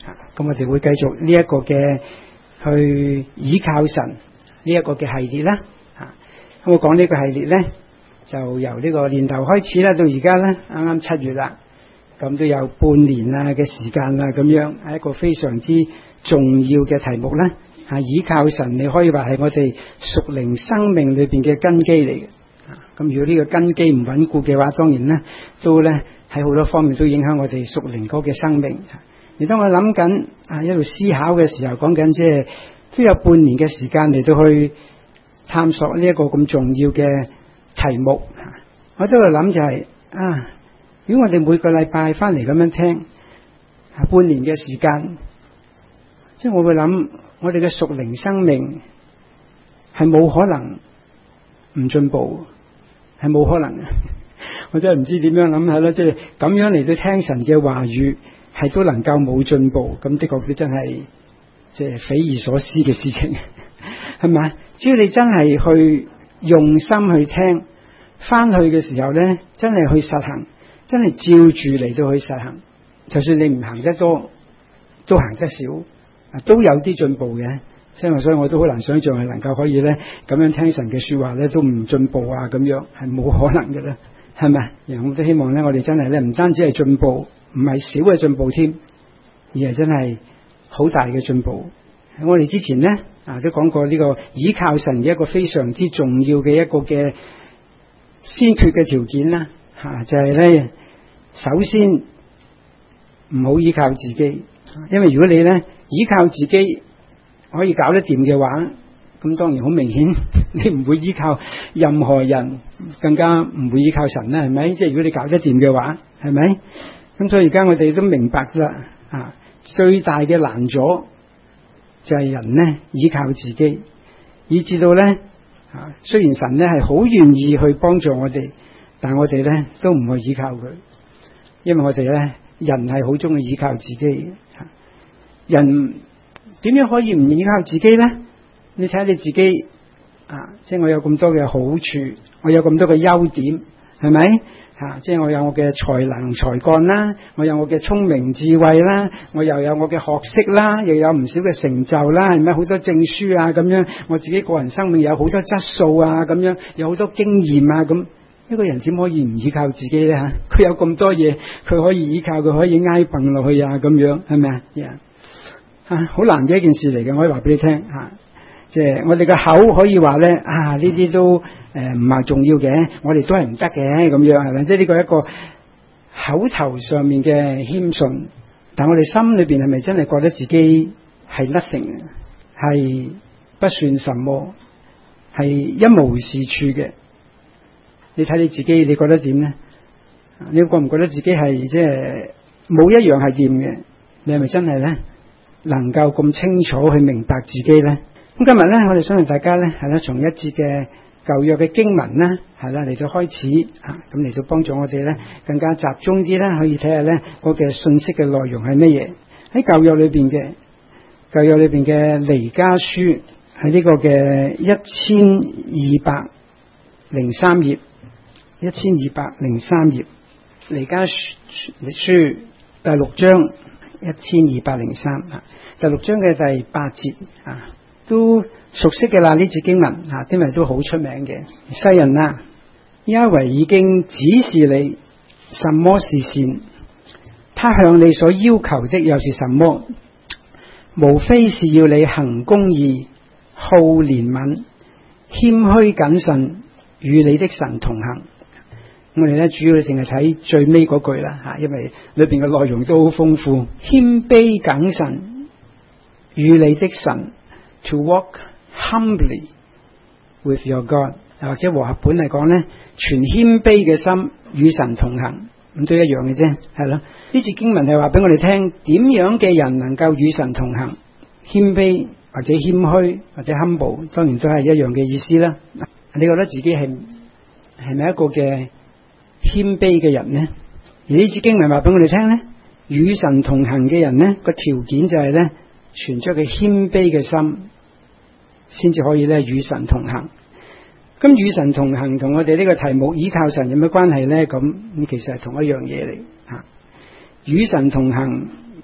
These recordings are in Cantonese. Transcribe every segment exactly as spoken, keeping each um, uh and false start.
嚇。咁我哋會繼續呢一個嘅去倚靠神呢一個嘅系列啦嚇。咁我講呢個系列咧，就由呢個年頭開始啦，到而家咧啱啱七月啦，咁都有半年啊嘅時間啦，咁樣係一個非常之重要嘅題目啦嚇。倚靠神，你可以話係我哋屬靈生命裏邊嘅根基嚟嘅。咁如果呢個根基唔穩固嘅話，當然咧都咧喺好多方面都影響我哋屬靈嗰嘅生命。而當我諗緊啊一路思考嘅時候，講緊即係都有半年嘅時間嚟到去探索呢一個咁重要嘅題目。我都喺度諗就係、是、啊，如果我哋每個禮拜翻嚟咁樣聽，啊、半年嘅時間，即係我會諗我哋嘅屬靈生命係冇可能唔進步，係冇可能嘅。我真係唔知點樣諗下啦，即係咁樣嚟到聽神嘅話語，係都能夠冇進步，咁的確佢真係即係匪夷所思嘅事情，係咪？只要你真係去用心去聽，翻去嘅時候咧，真係去實行，真係照住嚟到去實行，就算你唔行得多，都行得少，都有啲進步嘅。所以所以我都好難想象係能夠可以咧咁樣聽神嘅說話咧都唔進步啊，咁樣係冇可能嘅啦，係咪？然後我都希望咧，我哋真係咧唔單止係進步，唔係少嘅進步添，而係真係好大嘅進步。喺我哋之前咧啊都講過呢個倚靠神嘅一個非常之重要嘅一個嘅先決嘅條件啦，吓、啊、就係、是、咧首先唔好依靠自己，因為如果你咧依靠自己可以搞得掂嘅話，咁當然好明顯你唔會依靠任何人，更加唔會依靠神啦，係咪？即係如果你搞得掂嘅話，係咪？咁所以而家我哋都明白啦，啊，最大嘅難阻就係人呢依靠自己，以至到呢，啊，雖然神呢係好願意去幫助我哋，但我哋呢都唔去依靠佢，因為我哋呢人係好中意依靠自己嘅，人。點樣可以唔依靠自己呢？你睇下你自己啊，即係我有咁多嘅好處，我有咁多嘅優點，係咪？啊，即係我有我嘅才能才幹啦，我有我嘅聰明智慧啦，我又有我嘅學識啦，又有唔少嘅成就啦，係咪？好多證書啊，咁樣，我自己個人生命有好多質素啊，咁樣，有好多經驗啊，咁一個人點可以唔依靠自己呢？吓，佢有咁多嘢，佢可以依靠，佢可以挨蹦落去啊，咁樣係咪啊？ yeah. 啊，好難嘅一件事嚟嘅，我可以話俾你聽吓，即係我哋嘅口可以話咧啊，呢啲都誒唔係重要嘅，我哋都係唔得嘅咁樣，係咪？即係呢個一個口頭上面嘅謙遜，但我哋心裏邊係咪真係覺得自己係 nothing，係不算什麼，係一無是處嘅？你睇你自己，你覺得點咧？你覺唔覺得自己係即係冇一樣係掂嘅？你係咪真係咧？能夠咁清楚去明白自己呢？咁今日呢，我哋想同大家呢，係啦，從一節嘅舊約嘅經文啦，係啦嚟到開始啊，咁嚟到幫助我哋呢，更加集中啲啦，可以睇下呢嗰嘅信息嘅內容係乜嘢。喺舊約裏邊嘅舊約裏邊嘅彌迦書喺呢個嘅一千二百零三頁，一千二百零三頁彌迦書第六章。一千二百零三啊，第六章嘅第八節啊，都熟悉嘅啦。呢節經文啊，因為都好出名嘅。世人啊，亞維已經指示你什麼是善，他向你所要求的又是什麼？無非是要你行公義、好憐憫、謙虛謹慎，與你的神同行。我哋咧主要淨係睇最尾嗰句啦吓，因為裏邊嘅內容都好豐富。謙卑謹慎，與你的神 to walk humbly with your God， 或者和合本嚟講咧，全謙卑嘅心與神同行，咁都一樣嘅啫，係咯。呢節經文係話俾我哋聽，點樣嘅人能夠與神同行？謙卑或者謙虛或者 humble， 當然都係一樣嘅意思啦。你覺得自己係係咪一個嘅謙卑嘅人呢？而呢節經文話俾我哋聽呢，與神同行嘅人呢個條件就係呢，存着佢謙卑嘅心，先至可以呢與神同行。咁與神同行同我哋呢個題目倚靠神有咩關係呢？咁咁其實係同一樣嘢嚟吓。與神同行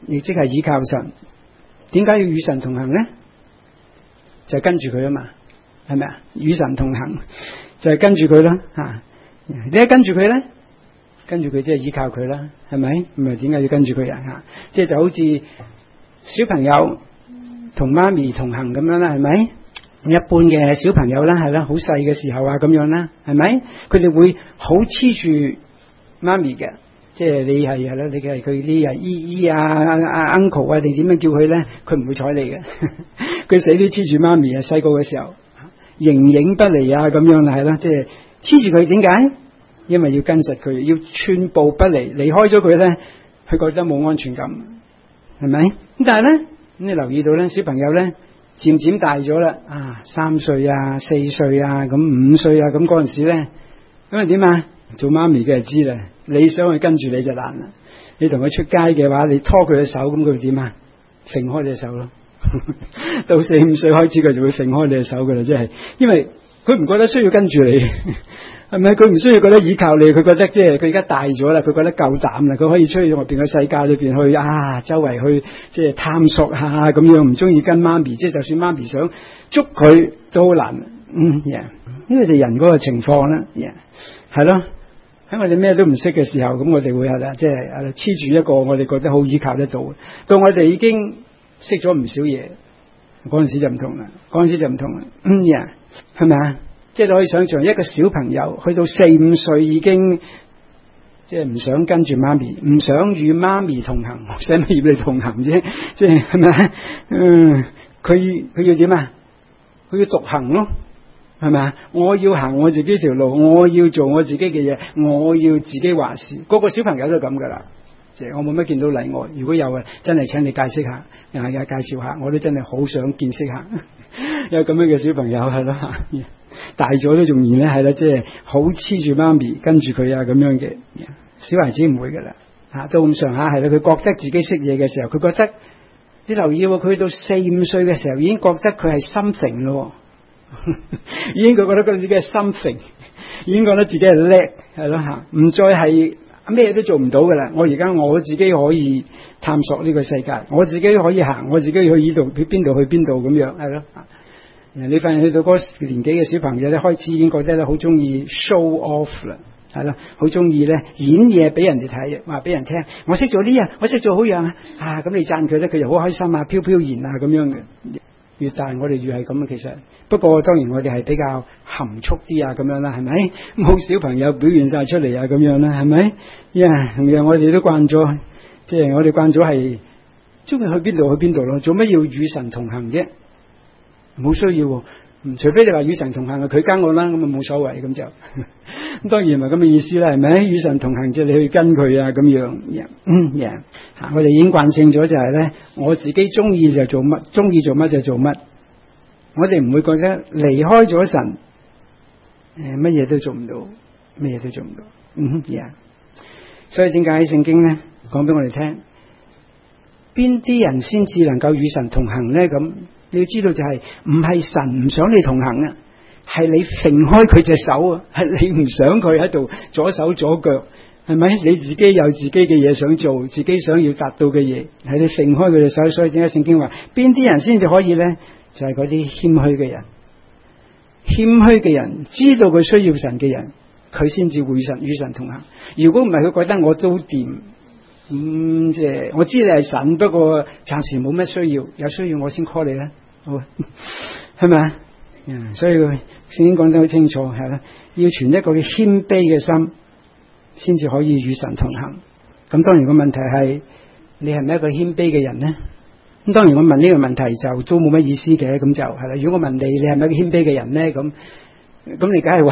亦即係倚靠神。點解要與神同行咧？就係跟住佢啊嘛，係咪啊？與神同行就係跟住佢啦吓。點解跟住佢咧？跟住佢即係依靠佢啦，係咪？唔係點解要跟住佢啊？吓，即係就好似小朋友同媽咪同行咁樣啦，係咪？一般嘅小朋友啦，係啦，好細嘅時候啊，咁樣啦，係咪？佢哋會好黐住媽咪嘅，即係你係係啦，你嘅係佢啲啊姨姨啊啊 uncle 啊，你點樣叫佢咧？佢唔會睬你嘅，佢死都黐住媽咪啊！細個嘅時候，形影不離啊，咁樣啦，係啦，即係黐住佢，點解？因為要跟實佢，要寸步不離，離開咗佢咧，佢覺得冇安全感，係咪？咁但係咧，咁你留意到咧，小朋友咧漸漸大咗啦，啊三歲啊、四歲啊、咁五歲啊，咁嗰陣時咧，咁啊點啊？做媽咪嘅就知啦，你想去跟住你就難啦。你同佢出街嘅話，你拖佢嘅手，咁佢會點啊？揈開你嘅手咯。到四五歲開始，佢就會揈開你嘅手噶啦，即係因為佢唔覺得需要跟住你。係咪？佢唔需要覺得依靠你，佢覺得即係佢而家大咗啦，佢覺得夠膽啦，佢可以出去外邊嘅世界裏邊去啊，周圍去即係探索下咁樣，唔中意跟媽咪，即係就算媽咪想捉佢都好難。嗯，呀、yeah. 因為哋人嗰個情況啦，呀，係咯，喺我哋咩都唔識嘅時候，咁我哋會係啦，即係黐住一個我哋覺得好依靠得到。到我哋已經識咗唔少嘢，嗰陣時就唔同啦，嗰陣時就唔同啦。嗯呀，係咪啊？即係你可以想象一個小朋友去到四五歲已經即係唔想跟住媽咪，唔想與媽咪同行，使乜與你同行啫？即係係咪？嗯，佢佢要點啊？佢要獨行咯，係咪啊？我要行我自己條路，我要做我自己嘅嘢，我要自己話事。個個小朋友都咁噶啦，即係我冇乜見到例外。如果有啊，真係請你解釋下，又係介紹下，我都真係好想見識下有咁樣嘅小朋友係咯。大咗都仲然咧，係啦，即係好黐住媽咪，跟住佢啊咁樣嘅。小孩子唔會噶啦，吓到咁上下係啦，佢覺得自己識嘢嘅時候，佢覺得你留意喎，佢到四五歲嘅時候已經覺得佢係something咯，已經佢覺得佢自己係something，已經覺得自己係叻係咯吓，唔再係咩都做唔到噶啦。我而家我自己可以探索呢個世界，我自己可以行，我自己去呢度去邊度去邊度咁樣係咯。你發現去到嗰個年紀嘅小朋友咧，開始已經覺得咧好中意 show off 啦，係咯，好中意咧演嘢俾人哋睇，話俾人聽，我識做呢樣，我識做好樣啊，啊咁你讚佢咧，佢就好開心啊，飄飄然啊咁樣嘅。越大我哋越係咁啊，其實不過當然我哋係比較含蓄啲啊，咁樣啦，係咪？冇小朋友表現晒出嚟啊，咁樣啦，係咪？呀，同樣我哋都慣咗，即係我哋慣咗係中意去邊度去邊度咯，做乜要與神同行啫？冇需要，除非你話與神同行，佢跟我啦，咁啊冇所謂，咁就咁當然唔係咁嘅意思啦，係咪？與神同行即係你去跟佢啊，咁樣，嗯，呀，吓我哋已經慣性咗就係咧，我自己中意就做乜，中意做乜就做乜，我哋唔會覺得離開咗神，誒乜嘢都做唔到，乜嘢都做唔到，嗯呀，所以點解喺聖經咧講俾我哋聽，邊啲人先至能夠與神同行咧？咁你要知道就係唔係神唔想你同行啊，係你揈開佢隻手啊，係你唔想佢喺度左手左腳，係咪？你自己有自己嘅嘢想做，自己想要達到嘅嘢，係你揈開佢隻手。所以點解聖經話邊啲人先至可以咧？就係嗰啲謙虛嘅人，謙虛嘅人知道佢需要神嘅人，佢先至會神與神同行。如果唔係，佢覺得我都掂。咁即係我知你係神，不過暫時冇乜需要，有需要我先 call 你啦，好係咪啊？所以聖經講得好清楚，係啦，要存一個嘅謙卑嘅心，先至可以與神同行。咁當然個問題係你係咪一個謙卑嘅人呢？咁當然我問呢個問題就都冇乜意思嘅，咁就係啦。如果我問你，你係咪一個謙卑嘅人呢？咁咁你梗係話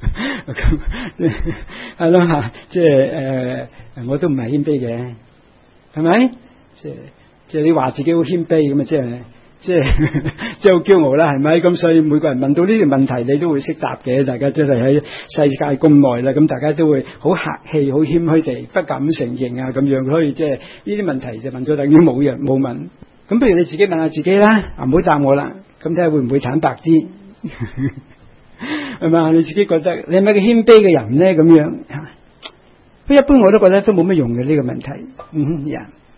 係咯吓，即係誒，我都唔係謙卑嘅，係咪？即係即係你話自己好謙卑咁啊，即係即係即係好驕傲啦，係咪？咁所以每個人問到呢條問題，你都會識答嘅。大家真係喺世界咁耐啦，咁大家都會好客氣、好謙虛地不敢承認啊，咁樣。所以即係呢啲問題就問咗等於冇人冇問。咁不如你自己問下自己啦，唔好答我啦。咁睇下會唔會坦白啲？係嘛？你自己覺得你係咪個謙卑嘅人咧？咁樣，不一般我都覺得都冇乜用嘅呢個問題。嗯呀，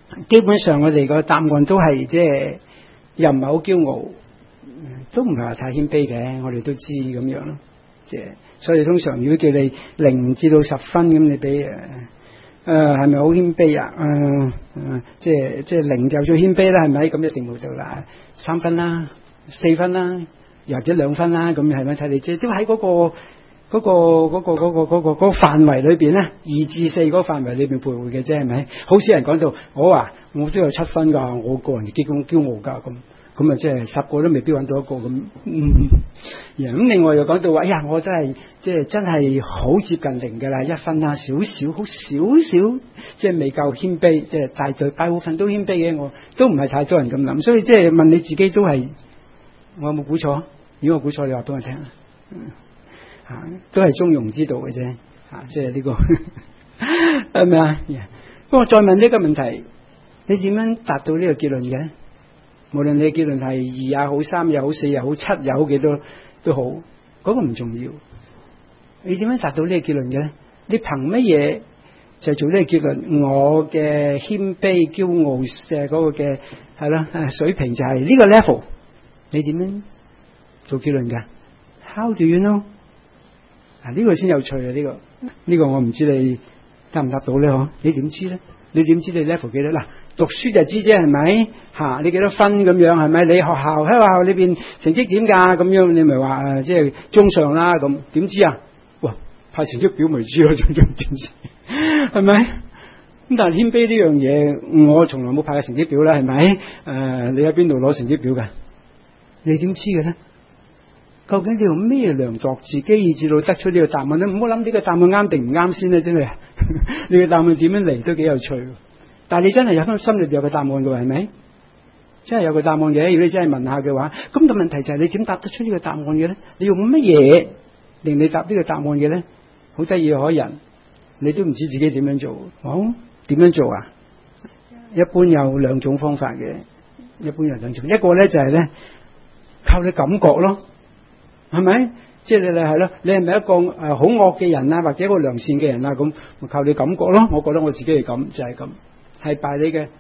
基本上我哋個答案都係即係又唔係好驕傲，都唔係話太謙卑嘅，我哋都知咁樣咯。即係所以通常如果叫你零至到十分咁，你俾誒誒係咪好謙卑啊？誒、呃呃、即係即係零就最謙卑啦，係咪？咁一定冇到啦，三分啦，四分啦，又或者兩分啦，咁係咪睇你即係都喺嗰個。嗰、那個嗰、那個嗰、那個嗰、那個嗰、那個範圍裏邊咧，二至四嗰個範圍裏邊徘徊嘅啫，係咪？好少人講到我話我都有七分㗎，我個人幾咁驕傲㗎，咁咁啊，即係十個都未必揾到一個咁。咁、嗯、另外又講到話，哎呀，我真係即係真係好接近零㗎啦，一分啊，少少好少少，即係未夠謙卑，即係大對大部分都謙卑嘅，我都唔係太多人咁諗，所以即係問你自己都係，我有冇估錯？如果我估錯，你話俾我聽啊。嗯啊，都係中庸之道嘅啫，啊，即係呢個係咪啊？不過再問呢個問題，你點樣達到呢個結論嘅？無論你嘅結論係二也好，三也好，四也好，七也好，幾多都好，嗰個唔重要。你點樣達到呢個結論嘅咧？你憑乜嘢就做呢個結論？我嘅謙卑、驕傲嘅嗰個嘅係啦水平就係呢個 level。你點樣做結論㗎 ？How do you know？啊！呢個先有趣啊！呢、這個呢、這個我唔知你答唔答到咧？嗬？你點知咧？你點知你 level 幾多？嗱，讀書就知啫，係咪？嚇、啊！你幾多分咁樣係咪？你學校喺學校裏邊成績點㗎？咁樣你咪話誒，即係中上啦。咁點知啊？哇！派成績表咪知咯，仲仲點知？係咪？咁但係謙卑呢樣嘢，我從來冇派過成績表啦，係咪？誒、呃，你喺邊度攞成績表㗎？你點知嘅咧？究竟你用咩量度自己，以至到得出呢個答案咧？唔好諗呢個答案啱定唔啱先啦，真係。你嘅答案點樣嚟都幾有趣。但係你真係有心裏邊有個答案嘅喎，係咪？真係有個答案嘅。如果你真係問下嘅話，咁個問題就係你點答得出呢個答案嘅咧？你用乜嘢令你答呢個答案嘅咧？好得意可人，你都唔知自己點樣做。哦，點樣做啊？一般有兩種方法嘅，一般有兩種。一個咧就係咧靠你感覺咯。係咪？即係你你係咯？你係咪一個誒好惡嘅人啊，或者一個良善嘅人啊？咁靠你感覺咯。我覺得我自己係咁，就係咁，係拜你嘅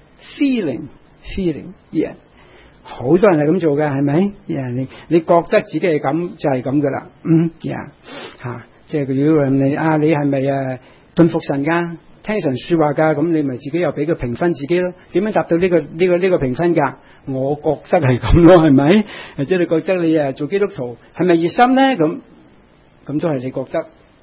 feeling，feeling，yeah。好多人係咁做嘅，係咪？yeah，你你覺得自己係咁，就係咁噶啦。嗯，yeah，吓，即係如果問你啊，你係咪誒信服神噶？聽神說話噶？咁你咪自己又俾個評分自己咯。點樣達到呢個呢個呢個評分噶？我覺得係咁咯，係咪？或者你覺得你誒做基督徒係咪熱心咧？咁咁都係你覺得誒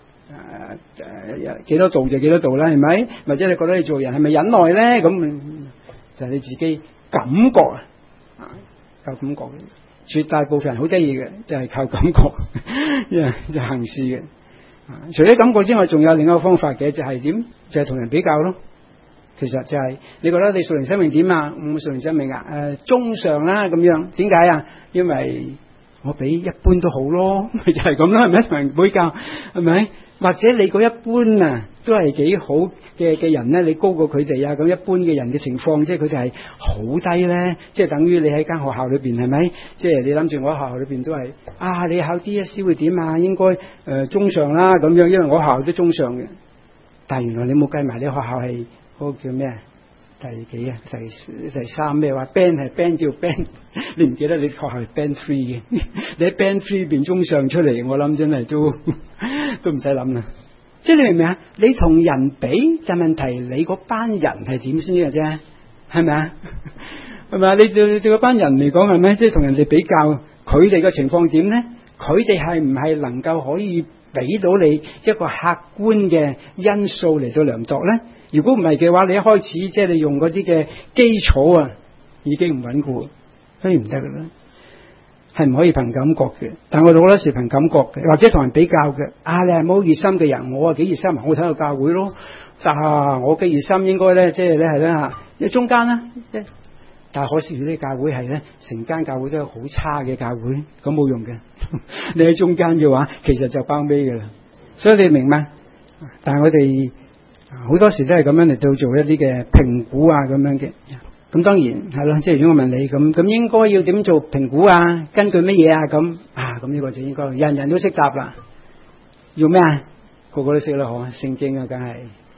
誒幾多度就幾多度啦，係咪？或者你覺得你做人係咪忍耐咧？咁就係你自己感覺啊，靠感覺。絕大部分人好得意嘅，就係靠感覺，就行事嘅。除咗感覺之外，仲有另一個方法嘅，就係點？就係同人比較咯。其實就係你覺得你屬靈生命點啊？唔屬靈生命啊？誒、呃，中上啦咁樣。點解啊？因為我比一般都好咯，咪就係咁啦，係咪？同人比較係咪？或者你嗰一般啊，都係幾好嘅嘅人咧，你高過佢哋啊？咁一般嘅人嘅情況，即係佢哋係好低咧，即係等於你喺間學校裏邊係咪？即係你諗住我喺學校裏邊都係啊，你考 D S E 會點啊？應該誒、呃、中上啦咁樣，因為我學校都中上嘅。但係原來你冇計埋，你學校係。嗰個叫咩啊？第幾啊？第第三咩話 band 係 band 叫 band， 你唔記得你學校係 band three 嘅？你喺 band three 變中上出嚟，我諗真係都都唔使諗啦。即係你明唔明啊？你同人比就問題，你嗰班人係點先嘅啫？係咪啊？係咪啊？你對對嗰班人嚟講係咩？即係同人哋比較，佢哋嘅情況點咧？佢哋係唔係能夠可以俾到你一個客觀嘅因素嚟到量度咧？如果唔係嘅話，你一開始即係你用嗰啲嘅基礎啊，已經唔穩固，所以唔得噶啦。係唔可以憑感覺嘅，但係我哋好多時憑感覺嘅，或者同人比較嘅。啊，你係冇熱心嘅人，我啊幾熱心，我睇到教會咯。啊，我嘅熱心應該咧，即係咧係咧吓，你中間啦。但係可惜，如果啲教會係咧，成間教會都係好差嘅教會，咁冇用嘅。你喺中間嘅話，其實就包尾噶啦。所以你明嗎？但係我哋。好多時都係咁樣嚟到做一啲嘅評估啊，咁樣嘅。咁當然係咯，即係如果我問你咁，咁應該要點做評估啊？根據乜嘢啊？咁啊，咁呢個就應該人人都識答啦。要咩啊？個個都識啦，嗬？聖經啊，梗係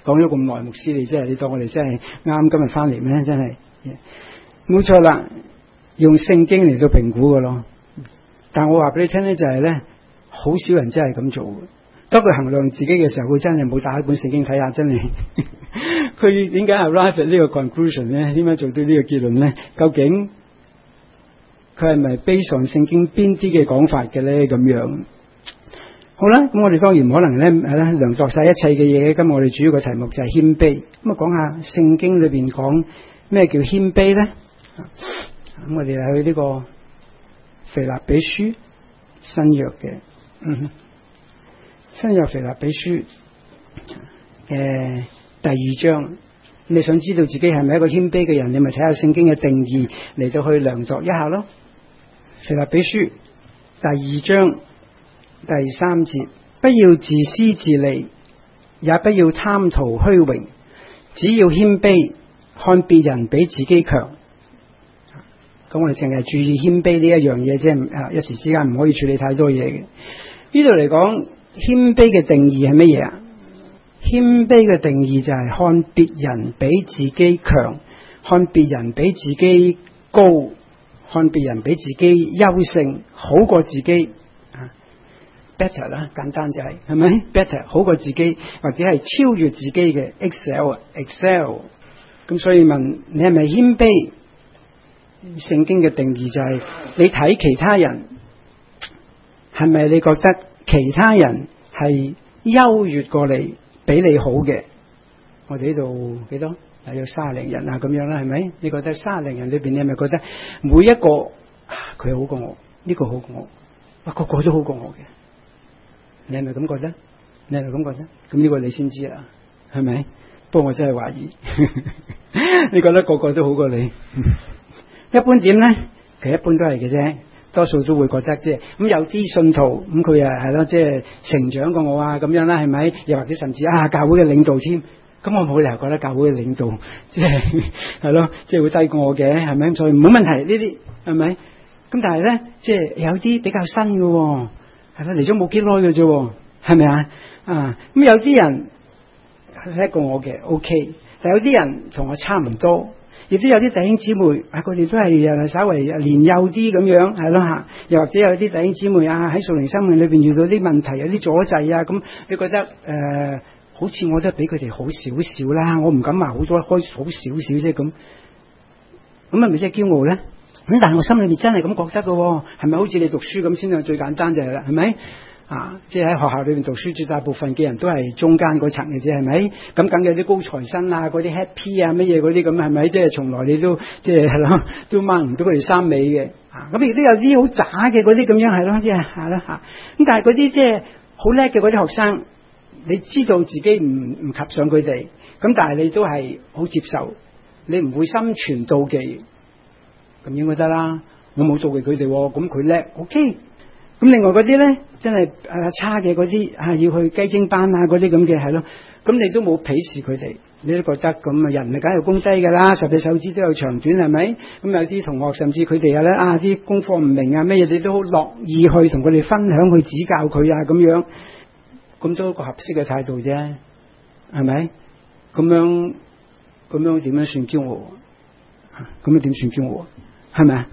講咗咁耐，牧師你真係你當我哋真係啱今日翻嚟咩？真係冇錯啦，用聖經嚟到評估嘅咯。但我話俾你聽咧，就係咧，好少人真係咁做嘅。當佢衡量自己嘅時候，佢真係冇打開本聖經睇下，真係佢點解 arrive at 呢個 conclusion 咧？點解做到呢個結論咧？究竟佢係咪 based on聖經邊啲嘅講法嘅咧？咁樣好啦，咁我哋當然唔可能咧係啦，量度晒一切嘅嘢。今日我哋主要嘅題目就係謙卑。咁啊，講下聖經裏邊講咩叫謙卑咧？咁我哋係去呢個腓立比書新約嘅，嗯，新約腓立比書嘅第二章。你想知道自己係咪一個謙卑嘅人，你咪睇下聖經嘅定義嚟到去量度一下咯。腓立比書第二章第三節，不要自私自利，也不要貪圖虛榮，只要謙卑，看別人比自己強。咁我哋淨係注意謙卑呢一樣嘢啫，啊，一時之間唔可以處理太多嘢嘅。呢度嚟講，謙卑嘅定義係乜嘢啊？謙卑嘅定義就係看別人比自己強，看別人比自己高，看別人比自己優勝，好過自己啊 ，better 啦，簡單就係係咪 better 好過自己，或者係超越自己嘅 excel excel。咁所以問你係咪謙卑？聖經嘅定義就係你睇其他人係咪你覺得其他人係優越過你，比你好嘅？我哋呢度幾多？大約三十零人啊，咁樣啦，係咪？你覺得三十零人裏邊，你係咪覺得每一個佢好過我，呢個好過我，哇，個個都好過我嘅？你係咪咁覺得？你係咪咁覺得？咁呢個你先知啦，係咪？不過我真係懷疑，你覺得個個都好過你？一般點咧？其實一般都係嘅啫，多數都會覺得即係咁有啲信徒咁佢啊係咯，即係成長過我啊咁樣啦，係咪？又或者甚至啊教會嘅領導添，咁我冇理由覺得教會嘅領導即係係咯，即係會低過我嘅，係咪？所以冇問題呢啲係咪？咁但係咧，即係有啲比較新嘅，係啦，嚟咗冇幾耐嘅啫，係咪啊？啊咁有啲人叻過我嘅 ，OK， 但有啲人同我差唔多。亦都有啲弟兄姊妹啊，佢哋都係稍微年幼啲咁樣，係咯吓。又或者有啲弟兄姊妹啊，喺屬靈生命裏邊遇到啲問題，有啲阻滯啊，咁你覺得誒、呃，好似我都比佢哋好少少啦。我唔敢話好多，開好少少啫咁。咁係咪即係驕傲咧？咁但係我心裏面真係咁覺得嘅，係咪好似你讀書咁先係最簡單就係啦？係咪？啊，即係喺學校裏邊讀書，絕大部分嘅人都係中間嗰層嘅啫，係咪？咁梗有啲高材生啊，嗰啲 happy 啊，乜嘢嗰啲咁，係咪？即係從來你都即係係咯，都掹唔到佢哋三尾嘅。啊，咁亦都有啲好渣嘅嗰啲咁樣，係咯，即係係咯吓。咁但係嗰啲即係好叻嘅嗰啲學生，你知道自己唔唔及上佢哋，咁但係你都係好接受，你唔會心存妒忌，咁應該得啦。我冇妒忌佢哋，咁佢叻 ，OK。咁另外嗰啲咧，真係誒差嘅嗰啲啊，要去雞精班啊，嗰啲咁嘅係咯，咁你都冇鄙視佢哋，你都覺得咁啊，人啊梗係功低噶啦，十隻手指都有長短係咪？咁有啲同學甚至佢哋啊咧啊啲功課唔明啊咩嘢，你都好樂意去同佢哋分享，去指教佢啊咁樣，咁都一個合適嘅態度啫，係咪？咁樣咁樣點樣算驕傲？咁樣點算驕傲？係咪啊？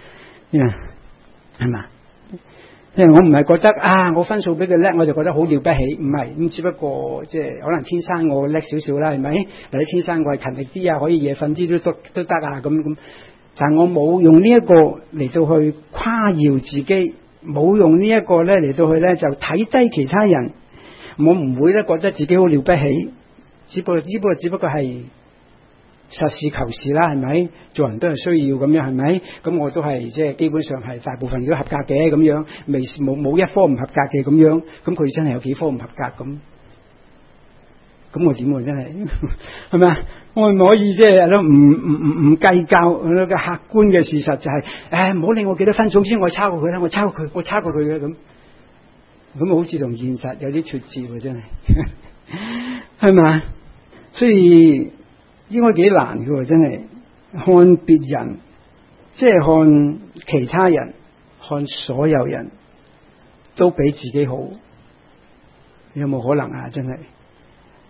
係咪？因為我唔係覺得啊，我分數比佢叻，我就覺得好了不起，唔係咁，只不過即係可能天生我叻少少啦，係咪？或者天生我係勤力啲啊，可以夜瞓啲都都都得啊，咁咁。但係我冇用呢一個嚟到去誇耀自己，冇用呢一個咧嚟到去咧就睇低其他人，我唔會咧覺得自己好了不起，只不過只不過只不過係。實事求是啦，係咪？做人都係需要咁樣，係咪？咁我都係即係基本上係大部分都合格嘅咁樣，未冇冇一科唔合格嘅咁樣。咁佢真係有幾科唔合格咁？咁我點真係係咪啊？我唔可以即係都唔唔唔唔計較個客觀嘅事實就係、是，誒唔好理我幾多分數先，我抄過佢啦，我抄過佢，我抄過佢嘅咁。咁好似同現實有啲脫節喎，真係係咪？所以。應該幾難嘅，真係看別人，即係看其他人，看所有人都比自己好，有冇可能啊？真係，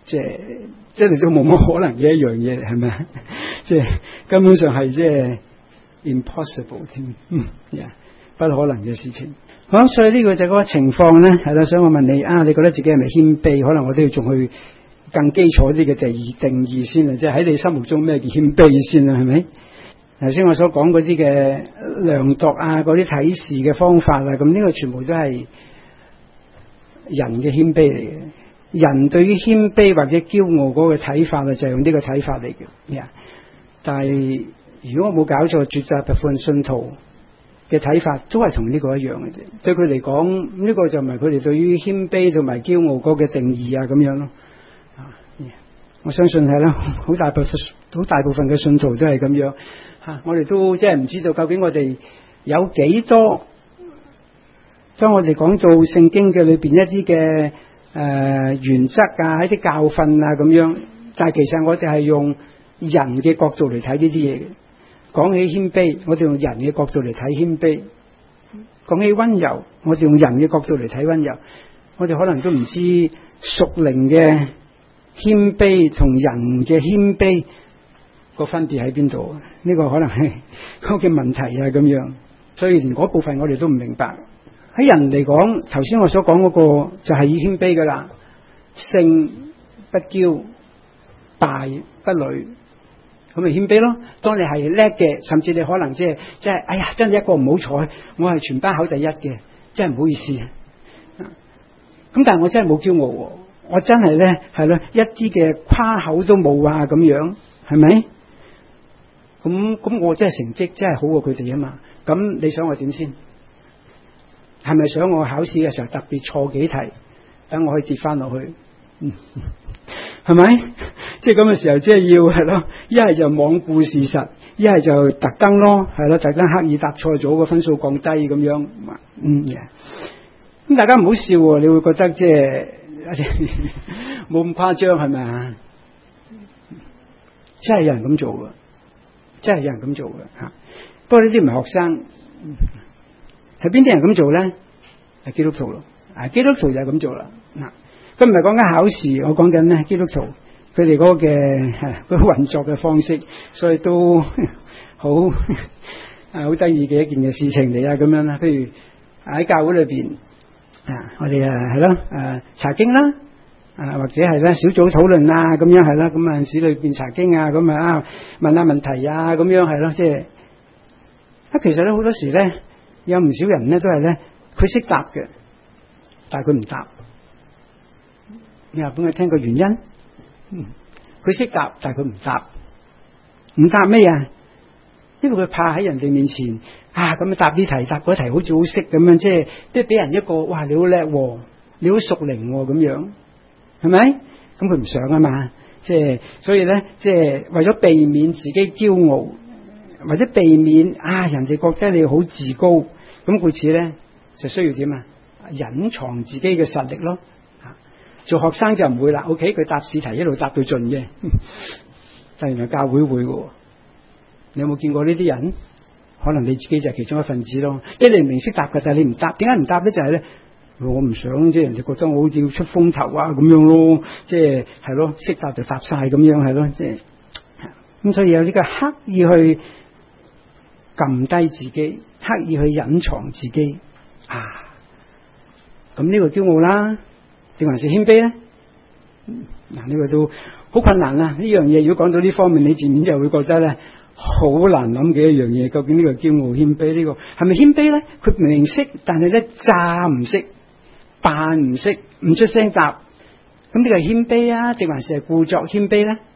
即係真係都冇乜可能嘅一樣嘢，係咪？即係根本上係即係 impossible 添，嗯，不可能嘅事情。好，所以呢個就係嗰個情況咧，係啦。所以我問你啊，你覺得自己係咪謙卑？可能我都要仲去更基礎啲嘅定義定義先啊，即係喺你心目中咩叫謙卑先啊？係咪？頭先我所講嗰啲嘅量度啊，嗰啲睇事嘅方法啊，咁呢個全部都係人嘅謙卑嚟嘅。人對於謙卑或者驕傲嗰個睇法啊，就係用呢個睇法嚟嘅。Yeah. 但係如果我冇搞錯，絕大部分信徒嘅睇法都係同呢個一樣嘅啫。對佢嚟講，呢個就唔係佢哋對於謙卑同埋驕傲嗰個定義啊，咁樣咯。啊，yeah. 我相信係啦，好大部分好大部分嘅信徒都係咁樣。吓，我哋都即係唔知道究竟我哋有幾多。當我哋講到聖經嘅裏邊一啲嘅誒原則啊，一啲教訓啊咁樣，但係其實我哋係用人嘅角度嚟睇呢啲嘢嘅。講起謙卑，我哋用人嘅角度嚟睇謙卑；講起溫柔，我哋用人嘅角度嚟睇溫柔。我哋可能都唔知屬靈嘅謙卑同人嘅謙卑個分別喺邊度？呢個可能係嗰個問題啊咁樣，所以連嗰部分我哋都唔明白。喺人嚟講，頭先我所講嗰個就係以謙卑噶啦，勝不驕，敗不餒，咁咪謙卑咯。當你係叻嘅，甚至你可能即係即係，哎呀，真係一個唔好彩，我係全班考第一嘅，真係唔好意思。咁但係我真係冇驕傲，我真係咧係咯，一啲嘅誇口都冇啊，咁樣係咪？咁咁我真係成績真係好過佢哋啊嘛。咁你想我點先？係咪想我考試嘅時候特別錯幾題，等我可以跌翻落去？嗯，係咪？即係咁嘅時候，即係要係咯，一係就罔顧事實，一係就特登咯，係咯，特登刻意答錯咗個分數降低咁樣。嗯嘅，咁大家唔好笑，你會覺得即係冇咁誇張係咪啊？真係有人咁做嘅，真係有人咁做嘅吓。不過呢啲唔係學生。係邊啲人咁做咧？係基督徒咯，啊，基督徒就係咁做啦。嗱，佢唔係講緊考試，我講緊咧基督徒佢哋嗰個嘅嗰個運作嘅方式，所以都好啊好得意嘅一件嘅事情嚟啊咁樣啦。譬如喺教會裏邊啊，我哋啊係咯誒查經啦，啊或者係咧小組討論啊咁樣係啦，咁啊陣時裏邊查經啊咁啊問下問題啊咁樣係咯，即係啊其實咧好多時咧。有唔少人咧都係咧，佢識答嘅，但係佢唔答。你話俾我聽個原因？嗯，佢識答，但係佢唔答。唔答咩啊？因為佢怕喺人哋面前啊咁樣答啲題，答嗰題好似好識咁樣，即係即係俾人一個哇你好叻，你好熟靈咁樣，係咪？咁佢唔想啊嘛，即係所以咧，即係為咗避免自己驕傲，或者避免啊人哋覺得你好自高。咁故此咧就需要點啊？隱藏自己嘅實力咯。做學生就唔會啦。OK， 佢答試題一路答到盡嘅，但原來教會會嘅。你有冇見過呢啲人？可能你自己就係其中一份子咯。即係你明明識答嘅，但係你唔答，點解唔答咧？就係咧，我唔想即係人哋覺得我好似要出風頭啊咁樣咯。即係係咯，識答就答晒咁樣係咯。即係咁，所以有呢個刻意去撳低自己。刻意去隱藏自己啊，咁呢個驕傲啦，定還是謙卑咧？嗱，呢個都好困難啦。呢樣嘢如果講到呢方面，你自然就會覺得咧好難諗嘅一樣嘢。究竟呢個驕傲謙卑呢個係咪謙卑咧？佢明明識，但係咧詐唔識，扮唔識，唔出聲答，咁呢個係謙卑啊，定還是係故作謙卑咧？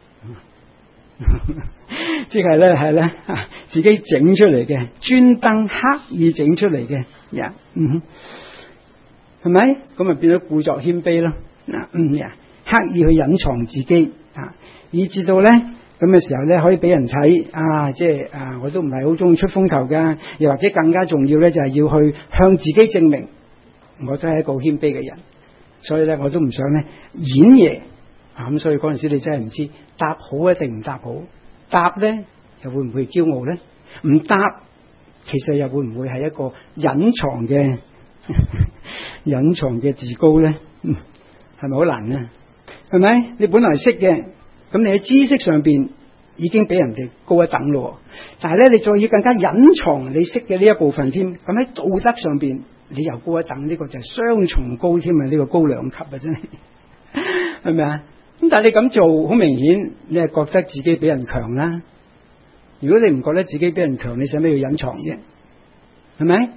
即係咧，係咧，自己整出嚟嘅，專登刻意整出嚟嘅，呀，嗯，係咪？咁咪變咗故作謙卑咯？嗱，嗯呀，刻意去隱藏自己啊，以至到咧咁嘅時候咧，可以俾人睇啊，即係啊，我都唔係好中意出風頭噶，又或者更加重要咧，就係要去向自己證明，我都係一個謙卑嘅人，所以咧，我都唔想咧演嘢啊，咁所以嗰陣時你真係唔知答好一定唔答好。答咧又會唔會驕傲咧？唔答其實又會唔會係一個隱藏嘅隱藏嘅自高咧？係咪好難咧？ 係咪？你本來識嘅，咁你喺知識上邊已經比人哋高一等咯。但係咧，你再要更加隱藏你識嘅呢一部分添，咁喺道德上邊你又高一等，呢個就係雙重高添啊！呢個高兩級啊，真係，係咪啊？咁但係你咁做，好明顯你係覺得自己比人強啦。如果你唔覺得自己比人強，你使咩要隱藏啫？係咪？